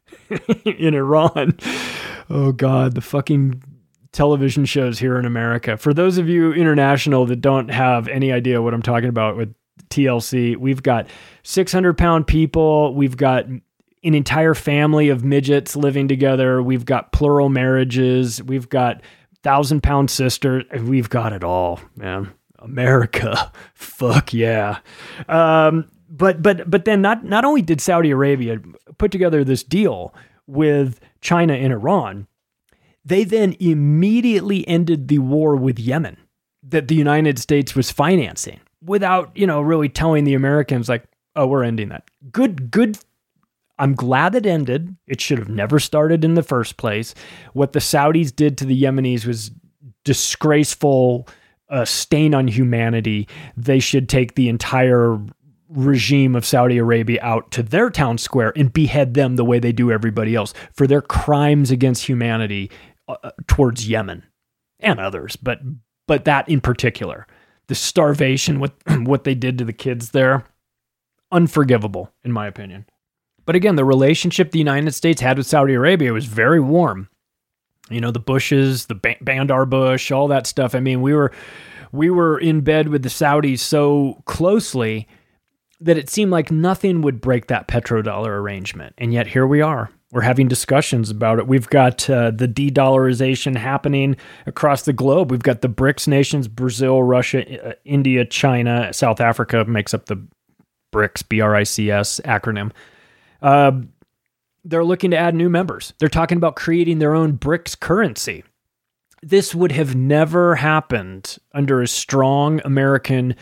in Iran. Oh, God, the fucking television shows here in America. For those of you international that don't have any idea what I'm talking about with T L C, we've got six hundred pound people. We've got an entire family of midgets living together. We've got plural marriages. We've got thousand pound sisters. We've got it all, man. America. Fuck yeah. Um, but, but, but then not, not only did Saudi Arabia put together this deal with China and Iran, they then immediately ended the war with Yemen that the United States was financing. without, you know, really telling the Americans like, oh, we're ending that. Good, good. I'm glad it ended. It should have never started in the first place. What the Saudis did to the Yemenis was disgraceful, uh, stain on humanity. They should take the entire regime of Saudi Arabia out to their town square and behead them the way they do everybody else for their crimes against humanity uh, towards Yemen and others. But but that in particular, the starvation, what what they did to the kids there, unforgivable in my opinion. But again, the relationship the United States had with Saudi Arabia was very warm. You know, the Bushes, the Bandar Bush, all that stuff. I mean, we were we were in bed with the Saudis so closely that it seemed like nothing would break that petrodollar arrangement. And yet here we are. We're having discussions about it. We've got uh, the de-dollarization happening across the globe. We've got the BRICS nations, Brazil, Russia, uh, India, China, South Africa makes up the BRICS, B R I C S acronym. Uh, they're looking to add new members. They're talking about creating their own BRICS currency. This would have never happened under a strong American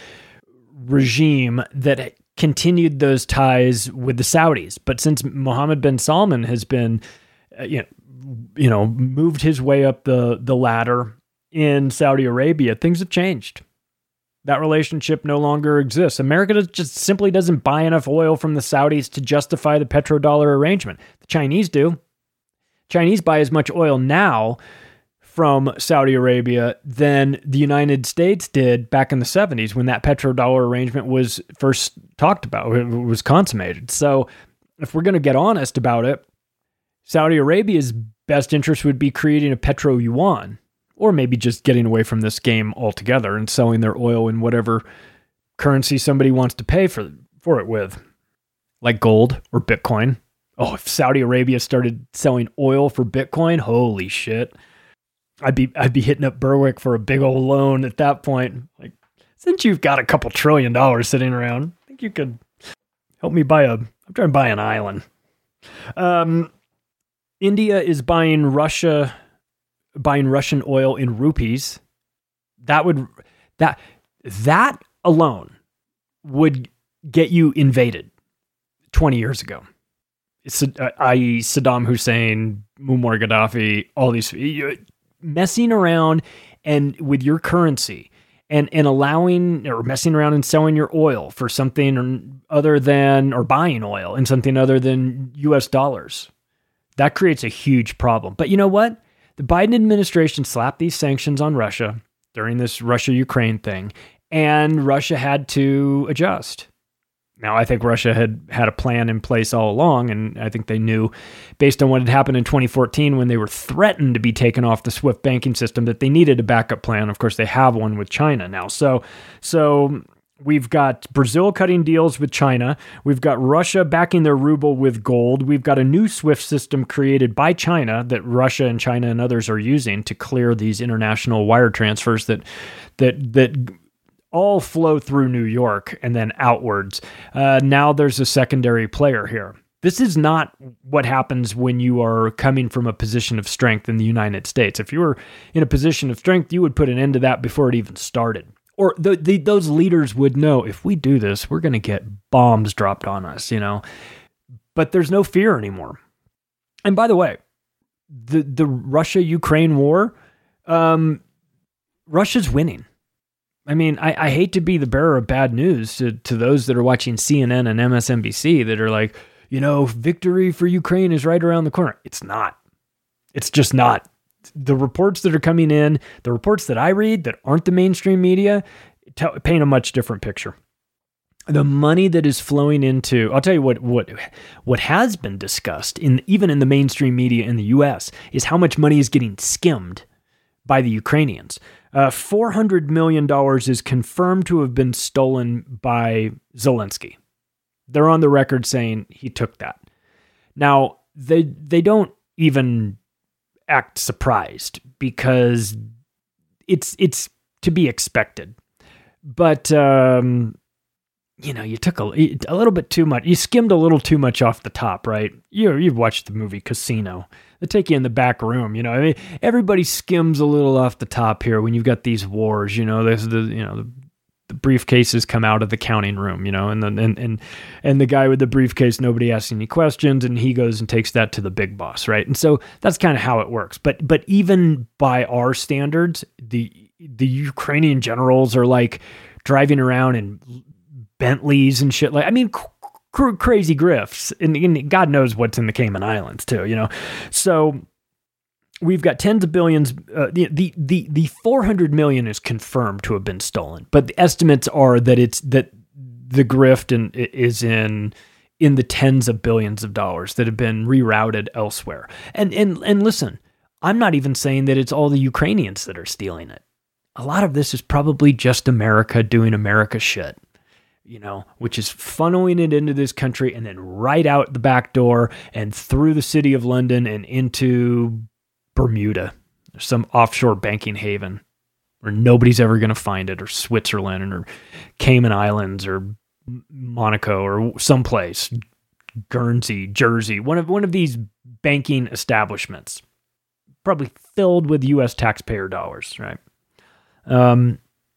regime that continued those ties with the Saudis. But since Mohammed bin Salman has been, uh, you know, you know, moved his way up the, the ladder in Saudi Arabia, things have changed. That relationship no longer exists. America just simply doesn't buy enough oil from the Saudis to justify the petrodollar arrangement. The Chinese do. Chinese buy as much oil now from Saudi Arabia than the United States did back in the seventies when that petrodollar arrangement was first talked about, it was consummated. So if we're going to get honest about it, Saudi Arabia's best interest would be creating a petro yuan, or maybe just getting away from this game altogether and selling their oil in whatever currency somebody wants to pay for, for it with, like gold or Bitcoin. Oh, if Saudi Arabia started selling oil for Bitcoin, holy shit. I'd be I'd be hitting up Berwick for a big old loan at that point. Like, since you've got a couple trillion dollars sitting around, I think you could help me buy a, I'm trying to buy an island. Um, India is buying Russia, buying Russian oil in rupees. That would, that, that alone would get you invaded twenty years ago. It's, uh, that is. Saddam Hussein, Muammar Gaddafi, all these, messing around and with your currency and, and allowing or messing around and selling your oil for something other than, or buying oil in something other than U S dollars. That creates a huge problem. But you know what? The Biden administration slapped these sanctions on Russia during this Russia-Ukraine thing, and Russia had to adjust. Now, I think Russia had had a plan in place all along, and I think they knew, based on what had happened in twenty fourteen when they were threatened to be taken off the SWIFT banking system, that they needed a backup plan. Of course, they have one with China now. So, so we've got Brazil cutting deals with China. We've got Russia backing their ruble with gold. We've got a new SWIFT system created by China that Russia and China and others are using to clear these international wire transfers that that that. all flow through New York and then outwards. Uh, now there's a secondary player here. This is not what happens when you are coming from a position of strength in the United States. If you were in a position of strength, you would put an end to that before it even started. Or the, the, those leaders would know, if we do this, we're going to get bombs dropped on us, you know. But there's no fear anymore. And by the way, the, the Russia-Ukraine war, um, Russia's winning. I mean, I, I hate to be the bearer of bad news to, to those that are watching C N N and M S N B C that are like, you know, victory for Ukraine is right around the corner. It's not. It's just not. The reports that are coming in, the reports that I read that aren't the mainstream media, t- paint a much different picture. The money that is flowing into, I'll tell you what, what, what has been discussed in even in the mainstream media in the U S is how much money is getting skimmed by the Ukrainians. Uh, four hundred million dollars is confirmed to have been stolen by Zelensky. They're on the record saying he took that. Now, they they don't even act surprised because it's it's to be expected. But, um, you know, you took a, a little bit too much. You skimmed a little too much off the top, right? You, you've watched the movie Casino. They take you in the back room, you know. I mean, everybody skims a little off the top here when you've got these wars, you know. There's the, you know, the the briefcases come out of the counting room, you know, and then and and and the guy with the briefcase, nobody asks any questions, and he goes and takes that to the big boss, right? And so that's kind of how it works. But but even by our standards, the the Ukrainian generals are like driving around in Bentleys and shit. Like, I mean, cr- crazy grifts, and, and God knows what's in the Cayman Islands too, you know. So we've got tens of billions. Uh, the, the the the four hundred million is confirmed to have been stolen, but the estimates are that it's that the grift in, is in in the tens of billions of dollars that have been rerouted elsewhere. And and and listen, I'm not even saying that it's all the Ukrainians that are stealing it. A lot of this is probably just America doing America shit, you know, which is funneling it into this country and then right out the back door and through the city of London and into Bermuda, some offshore banking haven where nobody's ever going to find it, or Switzerland or Cayman Islands or Monaco or someplace, Guernsey, Jersey, one of one of these banking establishments, probably filled with U S taxpayer dollars, right? Um,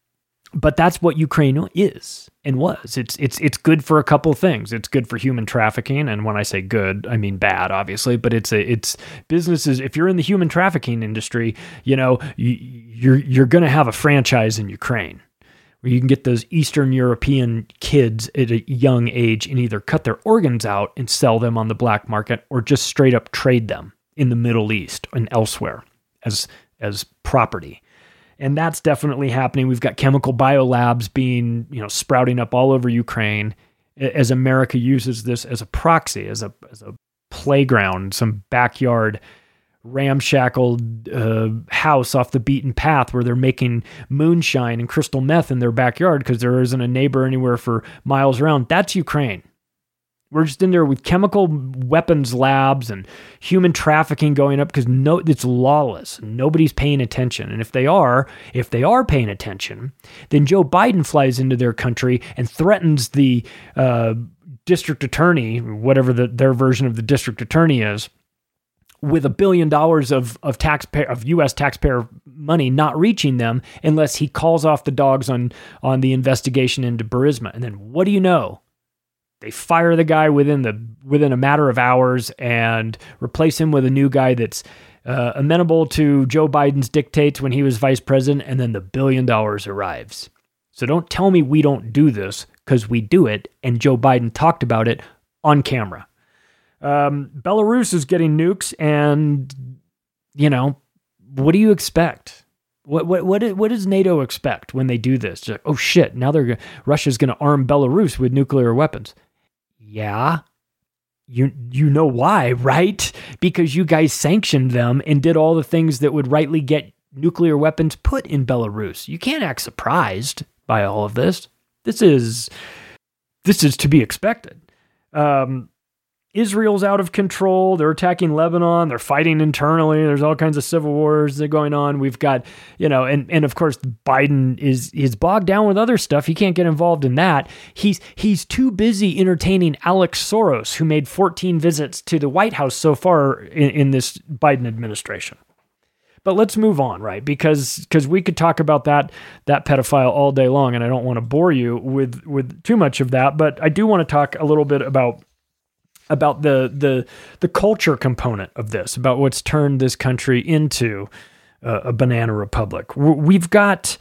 but that's what Ukraine is and was. It's it's it's good for a couple of things. It's good for human trafficking, and when I say good, I mean bad, obviously. But it's a it's businesses. If you're in the human trafficking industry, you know you, you're you're going to have a franchise in Ukraine where you can get those Eastern European kids at a young age and either cut their organs out and sell them on the black market, or just straight up trade them in the Middle East and elsewhere as as property. And that's definitely happening. We've got chemical biolabs being, you know, sprouting up all over Ukraine as America uses this as a proxy, as a as a playground, some backyard ramshackle uh, house off the beaten path where they're making moonshine and crystal meth in their backyard because there isn't a neighbor anywhere for miles around. That's Ukraine. We're just in there with chemical weapons labs and human trafficking going up because no, it's lawless. Nobody's paying attention. And if they are, if they are paying attention, then Joe Biden flies into their country and threatens the uh, district attorney, whatever the, their version of the district attorney is, with a billion dollars of of taxpayer of U S taxpayer money not reaching them unless he calls off the dogs on on the investigation into Burisma. And then what do you know? They fire the guy within the within a matter of hours and replace him with a new guy that's uh, amenable to Joe Biden's dictates when he was vice president, and then the billion dollars arrives. So don't tell me we don't do this, because we do it, and Joe Biden talked about it on camera. Um, Belarus is getting nukes, and, you know, what do you expect? What what what what does NATO expect when they do this? Like, oh shit, now they're Russia's going to arm Belarus with nuclear weapons. Yeah, you you know why, right? Because you guys sanctioned them and did all the things that would rightly get nuclear weapons put in Belarus. You can't act surprised by all of this. This is this is to be expected. Um, Israel's out of control. They're attacking Lebanon. They're fighting internally. There's all kinds of civil wars that are going on. We've got, you know, and, and of course, Biden is is bogged down with other stuff. He can't get involved in that. He's he's too busy entertaining Alex Soros, who made fourteen visits to the White House so far in, in this Biden administration. But let's move on, right? Because because we could talk about that that pedophile all day long, and I don't want to bore you with with too much of that. But I do want to talk a little bit about. about the the the culture component of this, about what's turned this country into uh, a banana republic. We've got,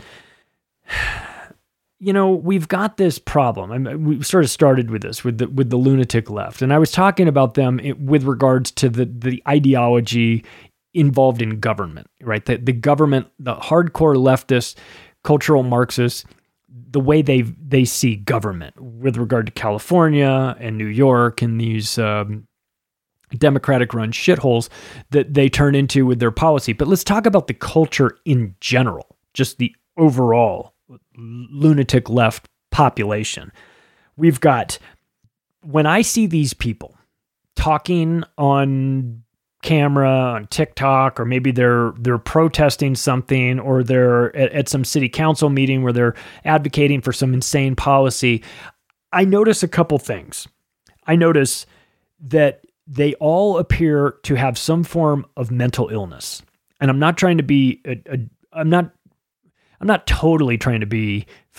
you know, we've got this problem. I mean, we sort of started with this, with the with the lunatic left, and I was talking about them with regards to the the ideology involved in government, right? The the government, the hardcore leftist, cultural Marxists, the way they they see government with regard to California and New York and these um, Democratic-run shitholes that they turn into with their policy. But let's talk about the culture in general, just the overall lunatic left population. We've got, when I see these people talking on camera on TikTok, or maybe they're they're protesting something, or they're at, at some city council meeting where they're advocating for some insane policy, I notice a couple things. I notice that they all appear to have some form of mental illness. And I'm not trying to be a, a I'm not I'm not totally trying to be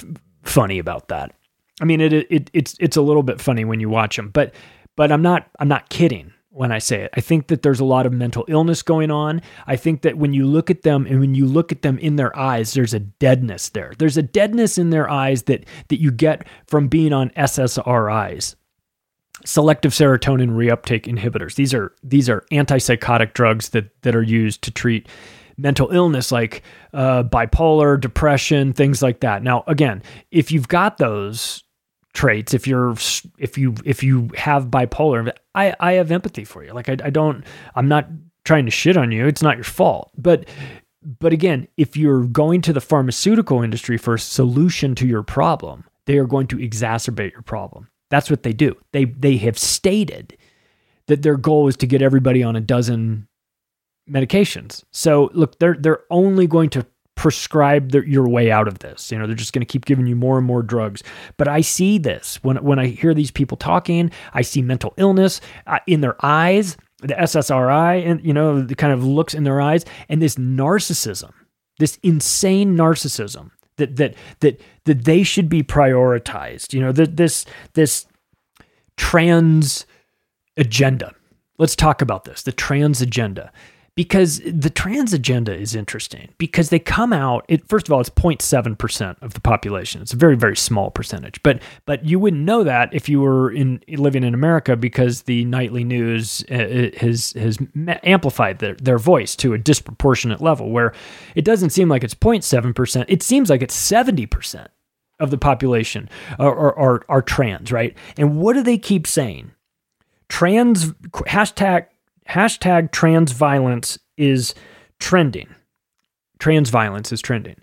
funny about that. I mean, it, it it's it's a little bit funny when you watch them, but but I'm not I'm not kidding when I say it. I think that there's a lot of mental illness going on. I think that when you look at them and when you look at them in their eyes, there's a deadness there. There's a deadness in their eyes that that you get from being on S S R Is, selective serotonin reuptake inhibitors. These are these are antipsychotic drugs that that are used to treat mental illness like uh, bipolar, depression, things like that. Now, again, if you've got those traits, if you're, if you, if you have bipolar, I, I have empathy for you. Like I, I don't, I'm not trying to shit on you. It's not your fault. But, but again, if you're going to the pharmaceutical industry for a solution to your problem, they are going to exacerbate your problem. That's what they do. They, they have stated that their goal is to get everybody on a dozen medications. So look, they're, they're only going to prescribe their, your way out of this. You know, they're just going to keep giving you more and more drugs. But I see this when when I hear these people talking. I see mental illness uh, in their eyes, the S S R I, and you know, the kind of looks in their eyes, and this narcissism, this insane narcissism that that that that they should be prioritized. You know, that this this trans agenda. Let's talk about this. The trans agenda. Because the trans agenda is interesting because they come out, it, first of all, it's zero point seven percent of the population. It's a very, very small percentage, but but you wouldn't know that if you were in living in America because the nightly news uh, has, has amplified their, their voice to a disproportionate level where it doesn't seem like it's zero point seven percent. It seems like it's seventy percent of the population are, are, are, are trans, right? And what do they keep saying? Trans, hashtag, Hashtag trans violence is trending. Trans violence is trending.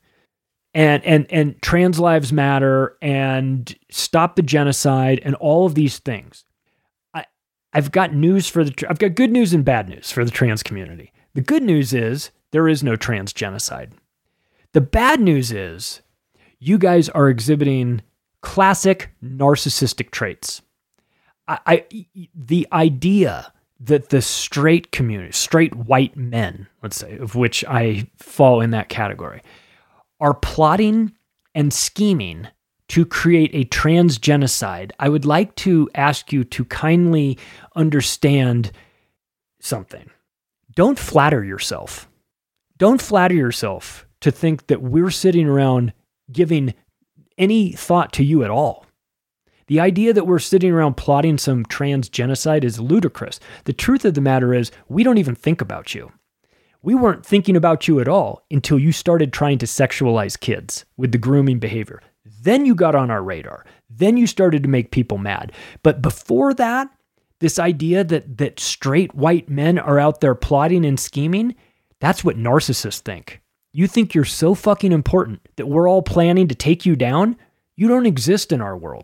And and and trans lives matter and stop the genocide and all of these things. I I've got news for the I've got good news and bad news for the trans community. The good news is there is no trans genocide. The bad news is you guys are exhibiting classic narcissistic traits. I, I the idea that the straight community, straight white men, let's say, of which I fall in that category, are plotting and scheming to create a trans genocide. I would like to ask you to kindly understand something. Don't flatter yourself. Don't flatter yourself to think that we're sitting around giving any thought to you at all. The idea that we're sitting around plotting some trans genocide is ludicrous. The truth of the matter is we don't even think about you. We weren't thinking about you at all until you started trying to sexualize kids with the grooming behavior. Then you got on our radar. Then you started to make people mad. But before that, this idea that that straight white men are out there plotting and scheming, that's what narcissists think. You think you're so fucking important that we're all planning to take you down? You don't exist in our world.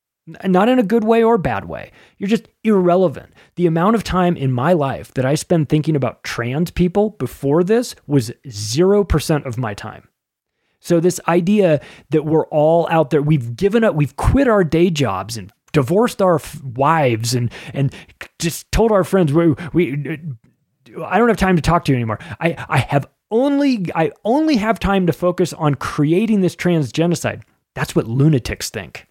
Not in a good way or bad way. You're just irrelevant. The amount of time in my life that I spend thinking about trans people before this was zero percent of my time. So this idea that we're all out there, we've given up, we've quit our day jobs and divorced our f- wives and and just told our friends, we, we I don't have time to talk to you anymore. I, I have only, I only have time to focus on creating this trans genocide. That's what lunatics think.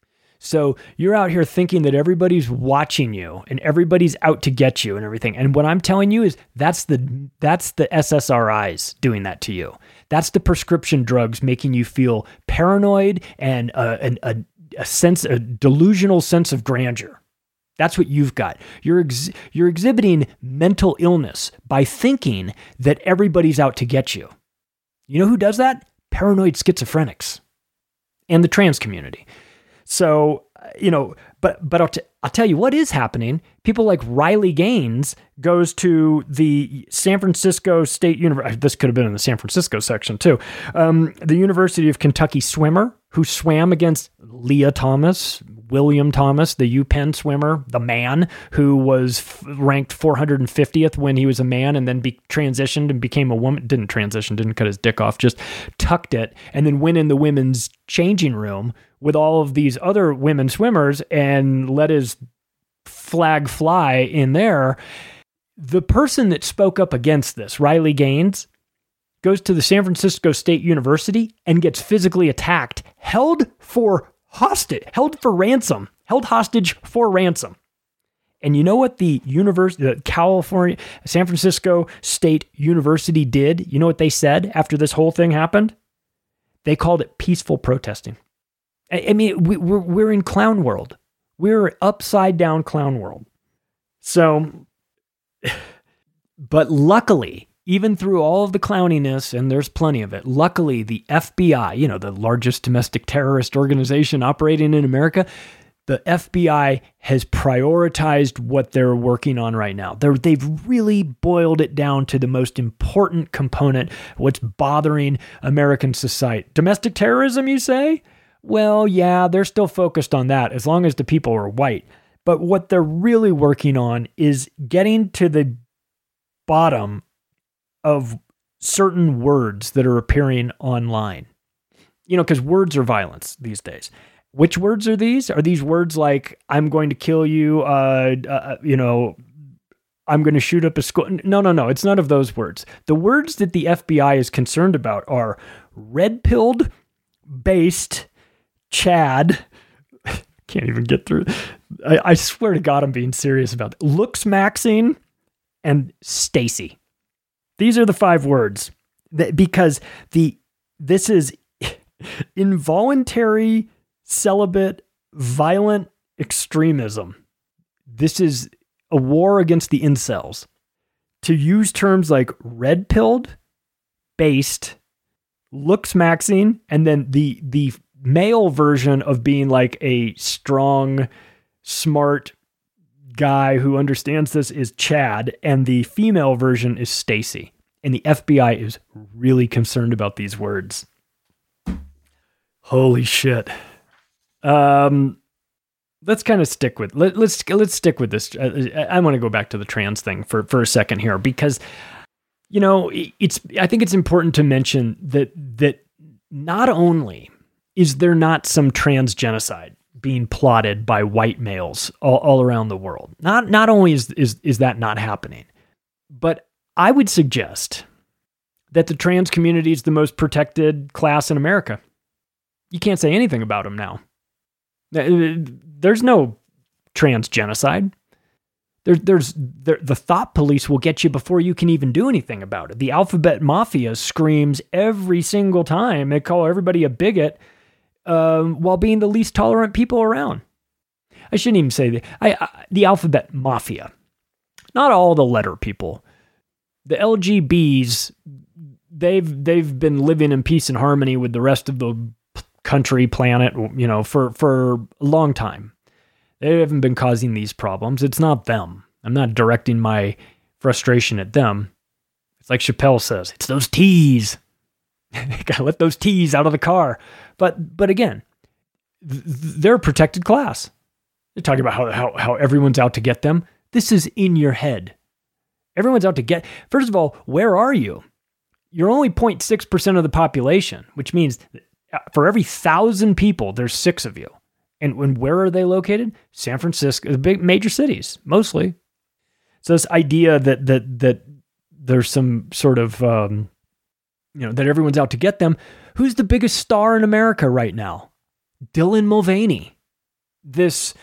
So you're out here thinking that everybody's watching you and everybody's out to get you and everything. And what I'm telling you is that's the that's the S S R Is doing that to you. That's the prescription drugs making you feel paranoid and uh, an, a, a sense, a delusional sense of grandeur. That's what you've got. You're ex- you're exhibiting mental illness by thinking that everybody's out to get you. You know who does that? Paranoid schizophrenics and the trans community. So, you know, but but I'll, t- I'll tell you what is happening. People like Riley Gaines goes to the San Francisco State University. This could have been in the San Francisco section too. Um, the University of Kentucky swimmer who swam against Leah Thomas, William Thomas, the UPenn swimmer, the man who was f- ranked four hundred fiftieth when he was a man and then be- transitioned and became a woman. Didn't transition, didn't cut his dick off, just tucked it and then went in the women's changing room with all of these other women swimmers and let his flag fly in there. The person that spoke up against this, Riley Gaines, goes to the San Francisco State University and gets physically attacked, held for hostage, held for ransom, held hostage for ransom. And you know what the university, the California, San Francisco State University did? You know what they said after this whole thing happened? They called it peaceful protesting. I, I mean, we, we're, we're in clown world. We're upside down clown world. So, but luckily, even through all of the clowniness, and there's plenty of it, luckily the F B I, you know, the largest domestic terrorist organization operating in America, the F B I has prioritized what they're working on right now. They're, they've really boiled it down to the most important component, what's bothering American society. Domestic terrorism, you say? Well, yeah, they're still focused on that as long as the people are white. But what they're really working on is getting to the bottom of certain words that are appearing online. You know, because words are violence these days. Which words are these? Are these words like, I'm going to kill you, uh, uh, you know, I'm going to shoot up a school? No, no, no. It's none of those words. The words that the F B I is concerned about are red-pilled, based, Chad. Can't even get through. I, I swear to God, I'm being serious about that. Looks maxing and Stacy. These are the five words that, because the this is involuntary, celibate, violent extremism. This is a war against the incels. To use terms like red-pilled, based, looks maxing, and then the the male version of being like a strong, smart guy who understands this is Chad, and the female version is Stacy. And the F B I is really concerned about these words. Holy shit. Um, let's kind of stick with let, let's let's stick with this. I, I want to go back to the trans thing for for a second here, because you know it's I think it's important to mention that that not only is there not some trans genocide being plotted by white males all, all around the world, not not only is is is that not happening, but I would suggest that the trans community is the most protected class in America. You can't say anything about them now. There's no trans genocide. There, there's there, the thought police will get you before you can even do anything about it. The alphabet mafia screams every single time. They call everybody a bigot um, while being the least tolerant people around. I shouldn't even say that. I, I, the alphabet mafia. Not all the letter people. The L G Bs, they've they've been living in peace and harmony with the rest of the country, planet, you know, for, for a long time. They haven't been causing these problems. It's not them. I'm not directing my frustration at them. It's like Chappelle says, it's those T's. Gotta let those T's out of the car. But but again, th- they're a protected class. They're talking about how, how how everyone's out to get them. This is in your head. Everyone's out to get. First of all, where are you? You're only zero point six percent of the population, which means for every thousand people, there's six of you. And when where are they located? San Francisco, the big major cities, mostly. So this idea that that that there's some sort of um, you know, that everyone's out to get them. Who's the biggest star in America right now? Dylan Mulvaney, this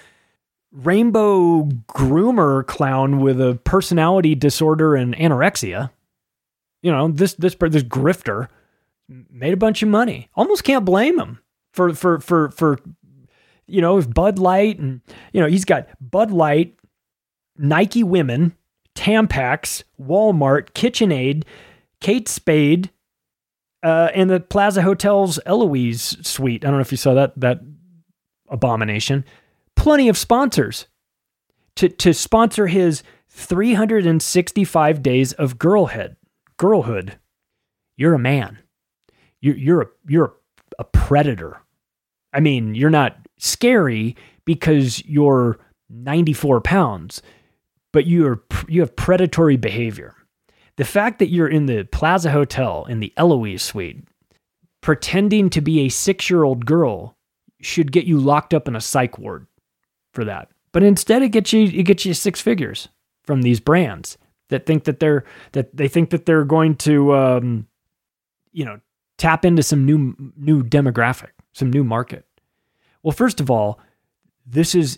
rainbow groomer clown with a personality disorder and anorexia. You know, this this this grifter made a bunch of money. Almost can't blame him for for for for you know, Bud Light, and you know, he's got Bud Light, Nike Women, Tampax, Walmart, KitchenAid, Kate Spade, uh, and the Plaza Hotel's Eloise suite. I don't know if you saw that that abomination. Plenty of sponsors to to sponsor his three hundred sixty-five days of girlhood. Girlhood. You're a man. You're you're a you're a predator. I mean, you're not scary because you're ninety-four pounds, but you're you have predatory behavior. The fact that you're in the Plaza Hotel in the Eloise suite, pretending to be a six-year-old girl, should get you locked up in a psych ward for that. But instead, it gets you it gets you six figures from these brands that think that they're that they think that they're going to um, you know, tap into some new new demographic, some new market? Well, first of all, this is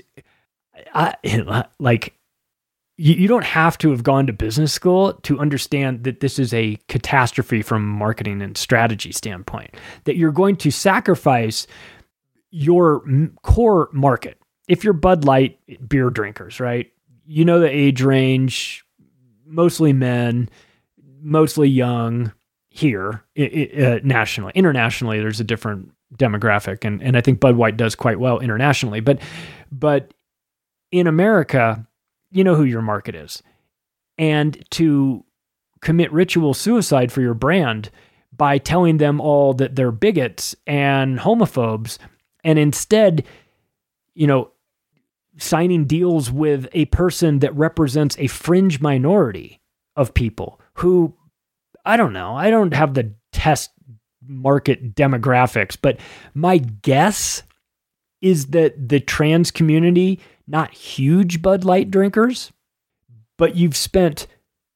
I, like you, you don't have to have gone to business school to understand that this is a catastrophe from a marketing and strategy standpoint, that you're going to sacrifice your m- core market. If you're Bud Light beer drinkers, right? You know the age range, mostly men, mostly young here uh, nationally. Internationally, there's a different demographic, and, and I think Bud White does quite well internationally. But but in America, you know who your market is. And to commit ritual suicide for your brand by telling them all that they're bigots and homophobes, and instead, you know, signing deals with a person that represents a fringe minority of people who, I don't know, I don't have the test market demographics, but my guess is that the trans community, not huge Bud Light drinkers, but you've spent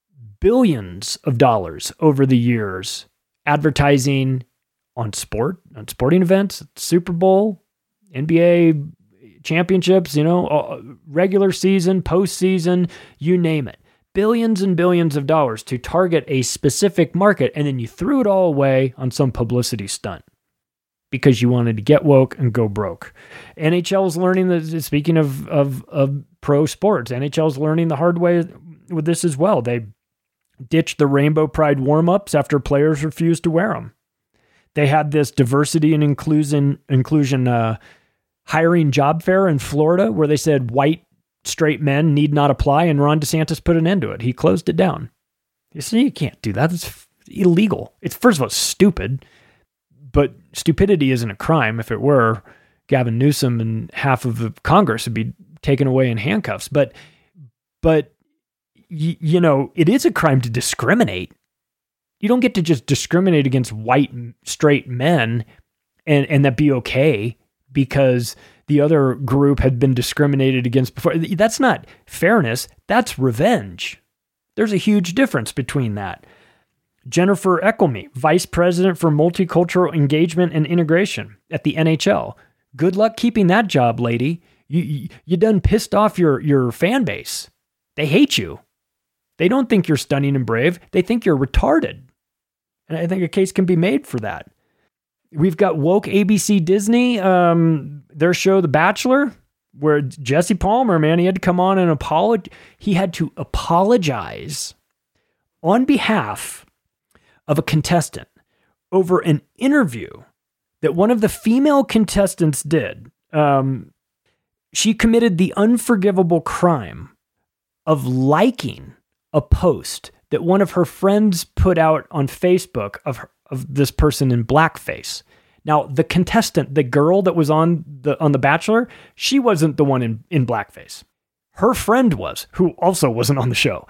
billions of dollars over the years advertising on sport, on sporting events, Super Bowl, N B A championships, you know, regular season, postseason, you name it. Billions and billions of dollars to target a specific market, and then you threw it all away on some publicity stunt because you wanted to get woke and go broke. N H L's learning that, speaking of, of, of pro sports, N H L's learning the hard way with this as well. They ditched the Rainbow Pride warm-ups after players refused to wear them. They had this diversity and inclusion, inclusion uh, hiring job fair in Florida where they said white straight men need not apply, and Ron DeSantis put an end to it. He closed it down. You see, you can't do that. It's illegal. It's, first of all, stupid, but stupidity isn't a crime. If it were, Gavin Newsom and half of the Congress would be taken away in handcuffs. But, but y- you know, it is a crime to discriminate. You don't get to just discriminate against white straight men and, and that be okay because the other group had been discriminated against before. That's not fairness. That's revenge. There's a huge difference between that. Jennifer Eckelmy, Vice President for Multicultural Engagement and Integration at the N H L. Good luck keeping that job, lady. You, you, you done pissed off your, your fan base. They hate you. They don't think you're stunning and brave. They think you're retarded. And I think a case can be made for that. We've got woke A B C Disney, um, their show, The Bachelor, where Jesse Palmer, man, he had to come on and apologize. He had to apologize on behalf of a contestant over an interview that one of the female contestants did. Um, she committed the unforgivable crime of liking a post that one of her friends put out on Facebook of her, of this person in blackface. Now, the contestant, the girl that was on the on The Bachelor, she wasn't the one in, in blackface. Her friend was, who also wasn't on the show.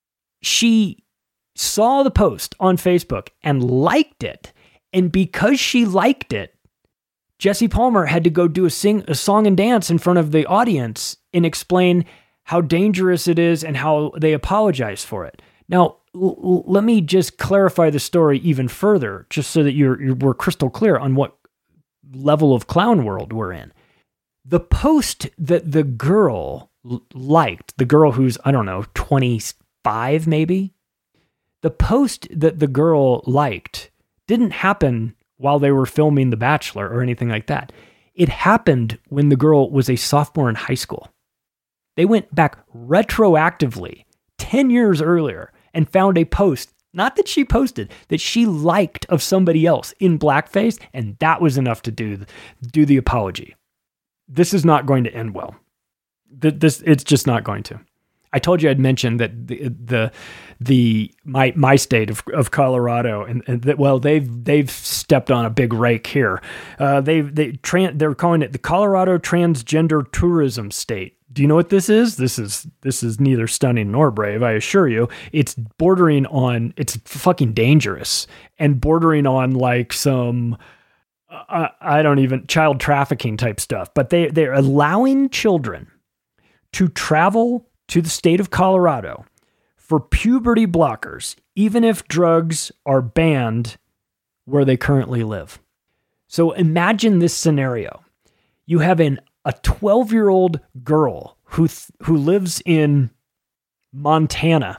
She saw the post on Facebook and liked it. And because she liked it, Jesse Palmer had to go do a sing a song and dance in front of the audience and explain how dangerous it is and how they apologize for it. Now, l- l- let me just clarify the story even further, just so that you're, you're we're crystal clear on what level of clown world we're in. The post that the girl l- liked, the girl who's, I don't know, twenty-five maybe, the post that the girl liked didn't happen while they were filming The Bachelor or anything like that. It happened when the girl was a sophomore in high school. They went back retroactively ten years earlier and found a post, not that she posted, that she liked of somebody else in blackface, and that was enough to do, do the apology. This is not going to end well. This, it's just not going to. I told you I'd mentioned that the the, the my my state of, of Colorado, and, and that, well, they've they've stepped on a big rake here. Uh, they've they tran, they're calling it the Colorado Transgender Tourism State. Do you know what this is? This is this is neither stunning nor brave, I assure you. It's bordering on, it's fucking dangerous and bordering on like some, uh, I don't even, child trafficking type stuff. But they, they're allowing children to travel to the state of Colorado for puberty blockers, even if drugs are banned where they currently live. So imagine this scenario. You have an a twelve-year-old girl who th- who lives in Montana,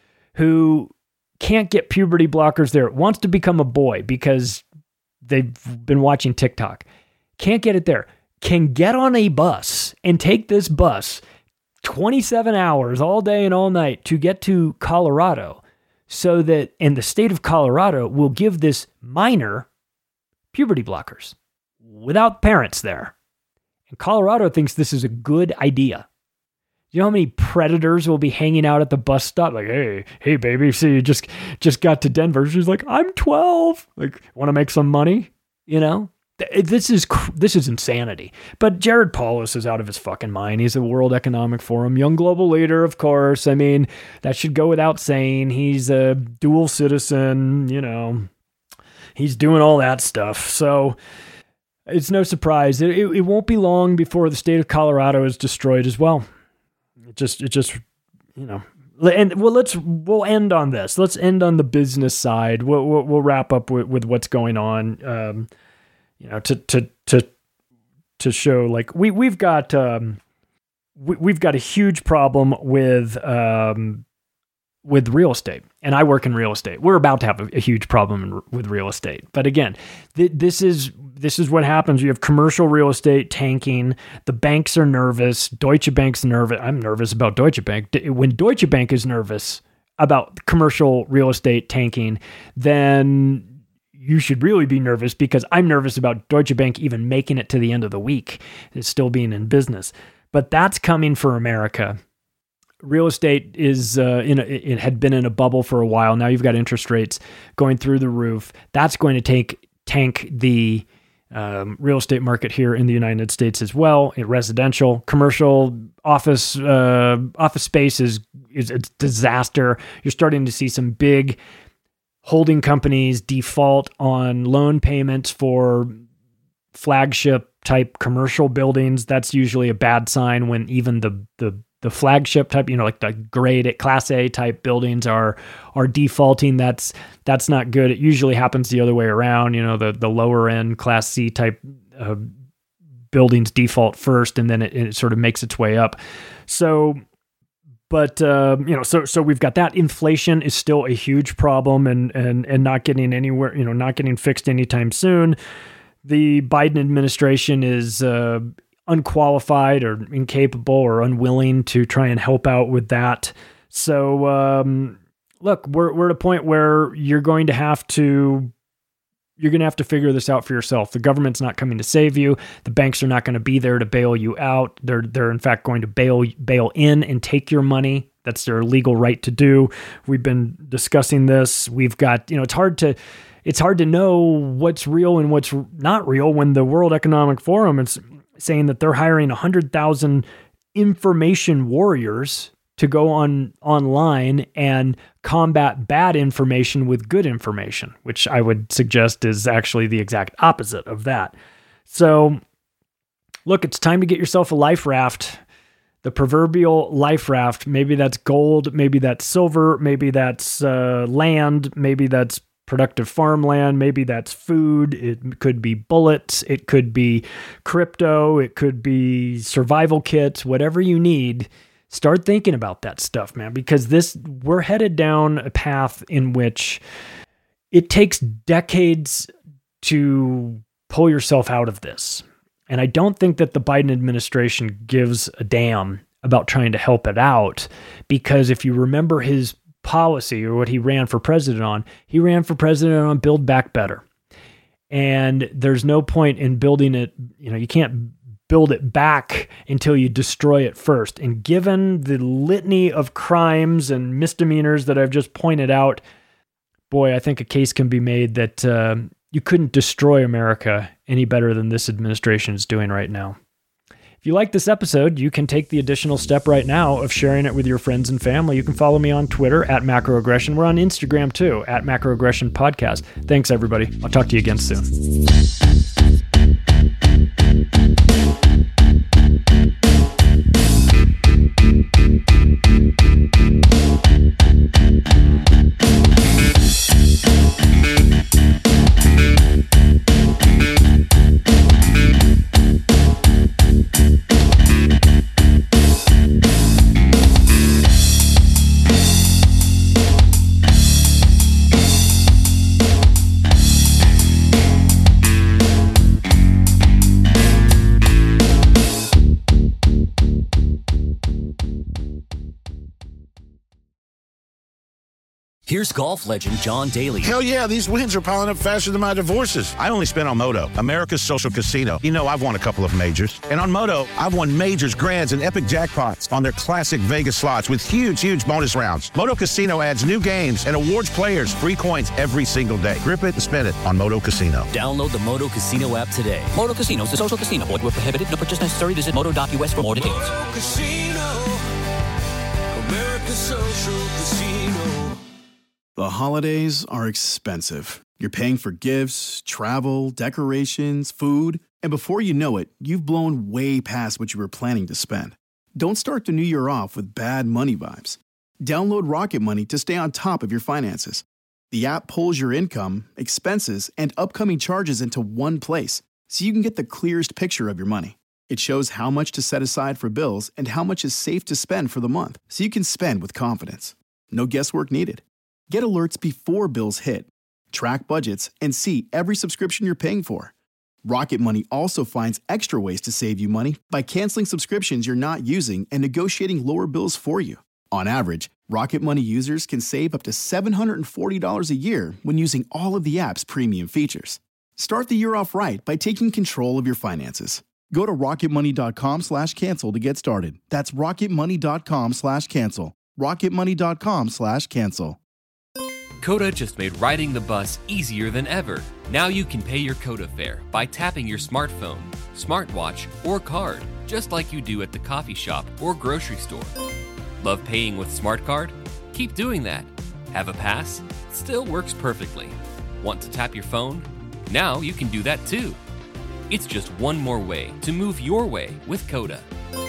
who can't get puberty blockers there, wants to become a boy because they've been watching TikTok, can't get it there, can get on a bus and take this bus twenty-seven hours all day and all night to get to Colorado, so that, and the state of Colorado will give this minor puberty blockers without parents there. And Colorado thinks this is a good idea. You know how many predators will be hanging out at the bus stop? Like, hey, hey, baby, see, you just just got to Denver. She's like, I'm twelve. Like, want to make some money? You know, this is this is insanity. But Jared Polis is out of his fucking mind. He's a World Economic Forum young global leader, of course. I mean, that should go without saying. He's a dual citizen. You know, he's doing all that stuff. So it's no surprise. It, it, it won't be long before the state of Colorado is destroyed as well. It just, it just, you know, and well, let's, we'll end on this. Let's end on the business side. We'll, we'll, we'll wrap up with, with what's going on, um, you know, to, to, to, to show like we, we've got, um, we, we've got a huge problem with, um, with real estate, and I work in real estate. We're about to have a, a huge problem in, with real estate. But again, th- this is this is what happens. You have commercial real estate tanking. The banks are nervous. Deutsche Bank's nervous. I'm nervous about Deutsche Bank. When Deutsche Bank is nervous about commercial real estate tanking, then you should really be nervous, because I'm nervous about Deutsche Bank even making it to the end of the week. It's still being in business. But that's coming for America. Real estate is uh, in a, it had been in a bubble for a while. Now you've got interest rates going through the roof. That's going to take tank the um, real estate market here in the United States as well. In residential, commercial, office uh, office space is is a disaster. You're starting to see some big holding companies default on loan payments for flagship type commercial buildings. That's usually a bad sign when even the the The flagship type, you know, like the grade at Class A type buildings are are defaulting. That's that's not good. It usually happens the other way around. You know, the the lower end Class C type uh, buildings default first, and then it, it sort of makes its way up. So, but uh, you know, so so we've got that. Inflation is still a huge problem, and and and not getting anywhere. You know, not getting fixed anytime soon. The Biden administration is Uh, unqualified or incapable or unwilling to try and help out with that. So, um, look, we're, we're at a point where you're going to have to, you're going to have to figure this out for yourself. The government's not coming to save you. The banks are not going to be there to bail you out. They're, they're in fact going to bail, bail in and take your money. That's their legal right to do. We've been discussing this. We've got, you know, it's hard to, it's hard to know what's real and what's not real when the World Economic Forum is saying that they're hiring one hundred thousand information warriors to go on online and combat bad information with good information, which I would suggest is actually the exact opposite of that. So, look, it's time to get yourself a life raft, the proverbial life raft. Maybe that's gold, maybe that's silver, maybe that's uh, land, maybe that's productive farmland, maybe that's food, it could be bullets, it could be crypto, it could be survival kits, whatever you need. Start thinking about that stuff, man, because this, we're headed down a path in which it takes decades to pull yourself out of this. And I don't think that the Biden administration gives a damn about trying to help it out, because if you remember his policy or what he ran for president on, he ran for president on Build Back Better. And there's no point in building it, you know, you can't build it back until you destroy it first. And given the litany of crimes and misdemeanors that I've just pointed out, boy, I think a case can be made that uh, you couldn't destroy America any better than this administration is doing right now. If you like this episode, you can take the additional step right now of sharing it with your friends and family. You can follow me on Twitter at Macroaggression. We're on Instagram too, at Macroaggression Podcast. Thanks, everybody. I'll talk to you again soon. Here's golf legend John Daly. Hell yeah, these wins are piling up faster than my divorces. I only spent on Moto, America's social casino. You know, I've won a couple of majors. And on Moto, I've won majors, grands, and epic jackpots on their classic Vegas slots with huge, huge bonus rounds. Moto Casino adds new games and awards players free coins every single day. Grip it and spend it on Moto Casino. Download the Moto Casino app today. Moto Casino is a social casino. Void where prohibited. No purchase necessary. Visit moto dot U S for more details. Moto Casino, America's social casino. The holidays are expensive. You're paying for gifts, travel, decorations, food, and before you know it, you've blown way past what you were planning to spend. Don't start the new year off with bad money vibes. Download Rocket Money to stay on top of your finances. The app pulls your income, expenses, and upcoming charges into one place, so you can get the clearest picture of your money. It shows how much to set aside for bills and how much is safe to spend for the month, so you can spend with confidence. No guesswork needed. Get alerts before bills hit, track budgets, and see every subscription you're paying for. Rocket Money also finds extra ways to save you money by canceling subscriptions you're not using and negotiating lower bills for you. On average, Rocket Money users can save up to seven hundred forty dollars a year when using all of the app's premium features. Start the year off right by taking control of your finances. Go to rocketmoney.com slash cancel to get started. That's rocketmoney.com slash cancel. rocketmoney.com slash cancel. Coda just made riding the bus easier than ever. Now you can pay your Coda fare by tapping your smartphone, smartwatch, or card, just like you do at the coffee shop or grocery store. Love paying with Smart Card? Keep doing that. Have a pass? Still works perfectly. Want to tap your phone? Now you can do that too. It's just one more way to move your way with Coda.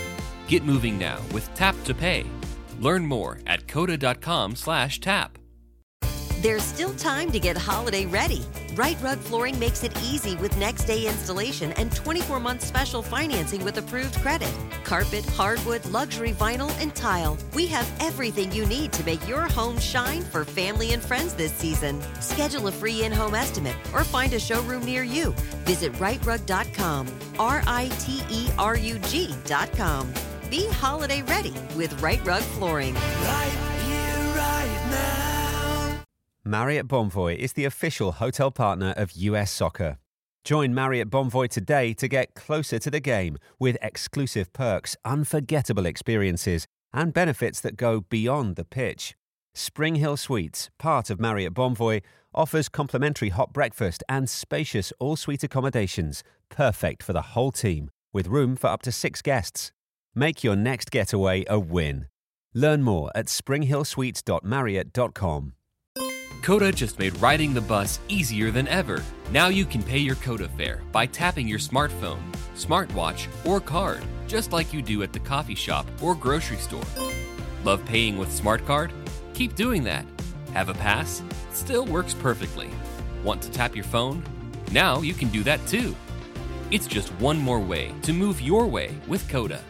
Get moving now with Tap to Pay. Learn more at coda.com slash tap. There's still time to get holiday ready. Right Rug Flooring makes it easy with next day installation and twenty-four month special financing with approved credit. Carpet, hardwood, luxury vinyl, and tile. We have everything you need to make your home shine for family and friends this season. Schedule a free in-home estimate or find a showroom near you. Visit right rug dot com, R I T E R U G dot com. Be holiday ready with Right Rug Flooring. Right here, right now. Marriott Bonvoy is the official hotel partner of U S Soccer. Join Marriott Bonvoy today to get closer to the game with exclusive perks, unforgettable experiences, and benefits that go beyond the pitch. Spring Hill Suites, part of Marriott Bonvoy, offers complimentary hot breakfast and spacious all-suite accommodations, perfect for the whole team, with room for up to six guests. Make your next getaway a win. Learn more at spring hill suites dot marriott dot com. Coda just made riding the bus easier than ever. Now you can pay your Coda fare by tapping your smartphone, smartwatch, or card, just like you do at the coffee shop or grocery store. Love paying with Smart Card? Keep doing that. Have a pass? Still works perfectly. Want to tap your phone? Now you can do that too. It's just one more way to move your way with Coda.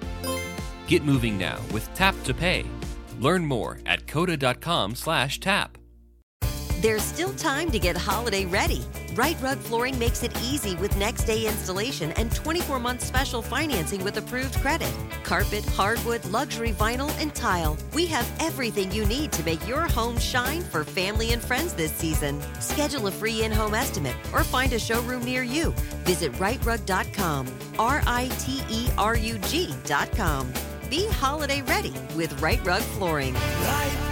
Get moving now with Tap to Pay. Learn more at coda.com slash tap. There's still time to get holiday ready. Right Rug Flooring makes it easy with next day installation and twenty-four month special financing with approved credit. Carpet, hardwood, luxury vinyl, and tile. We have everything you need to make your home shine for family and friends this season. Schedule a free in-home estimate or find a showroom near you. Visit right rug dot com, R I T E R U G dot com. Be holiday ready with Right Rug Flooring. Right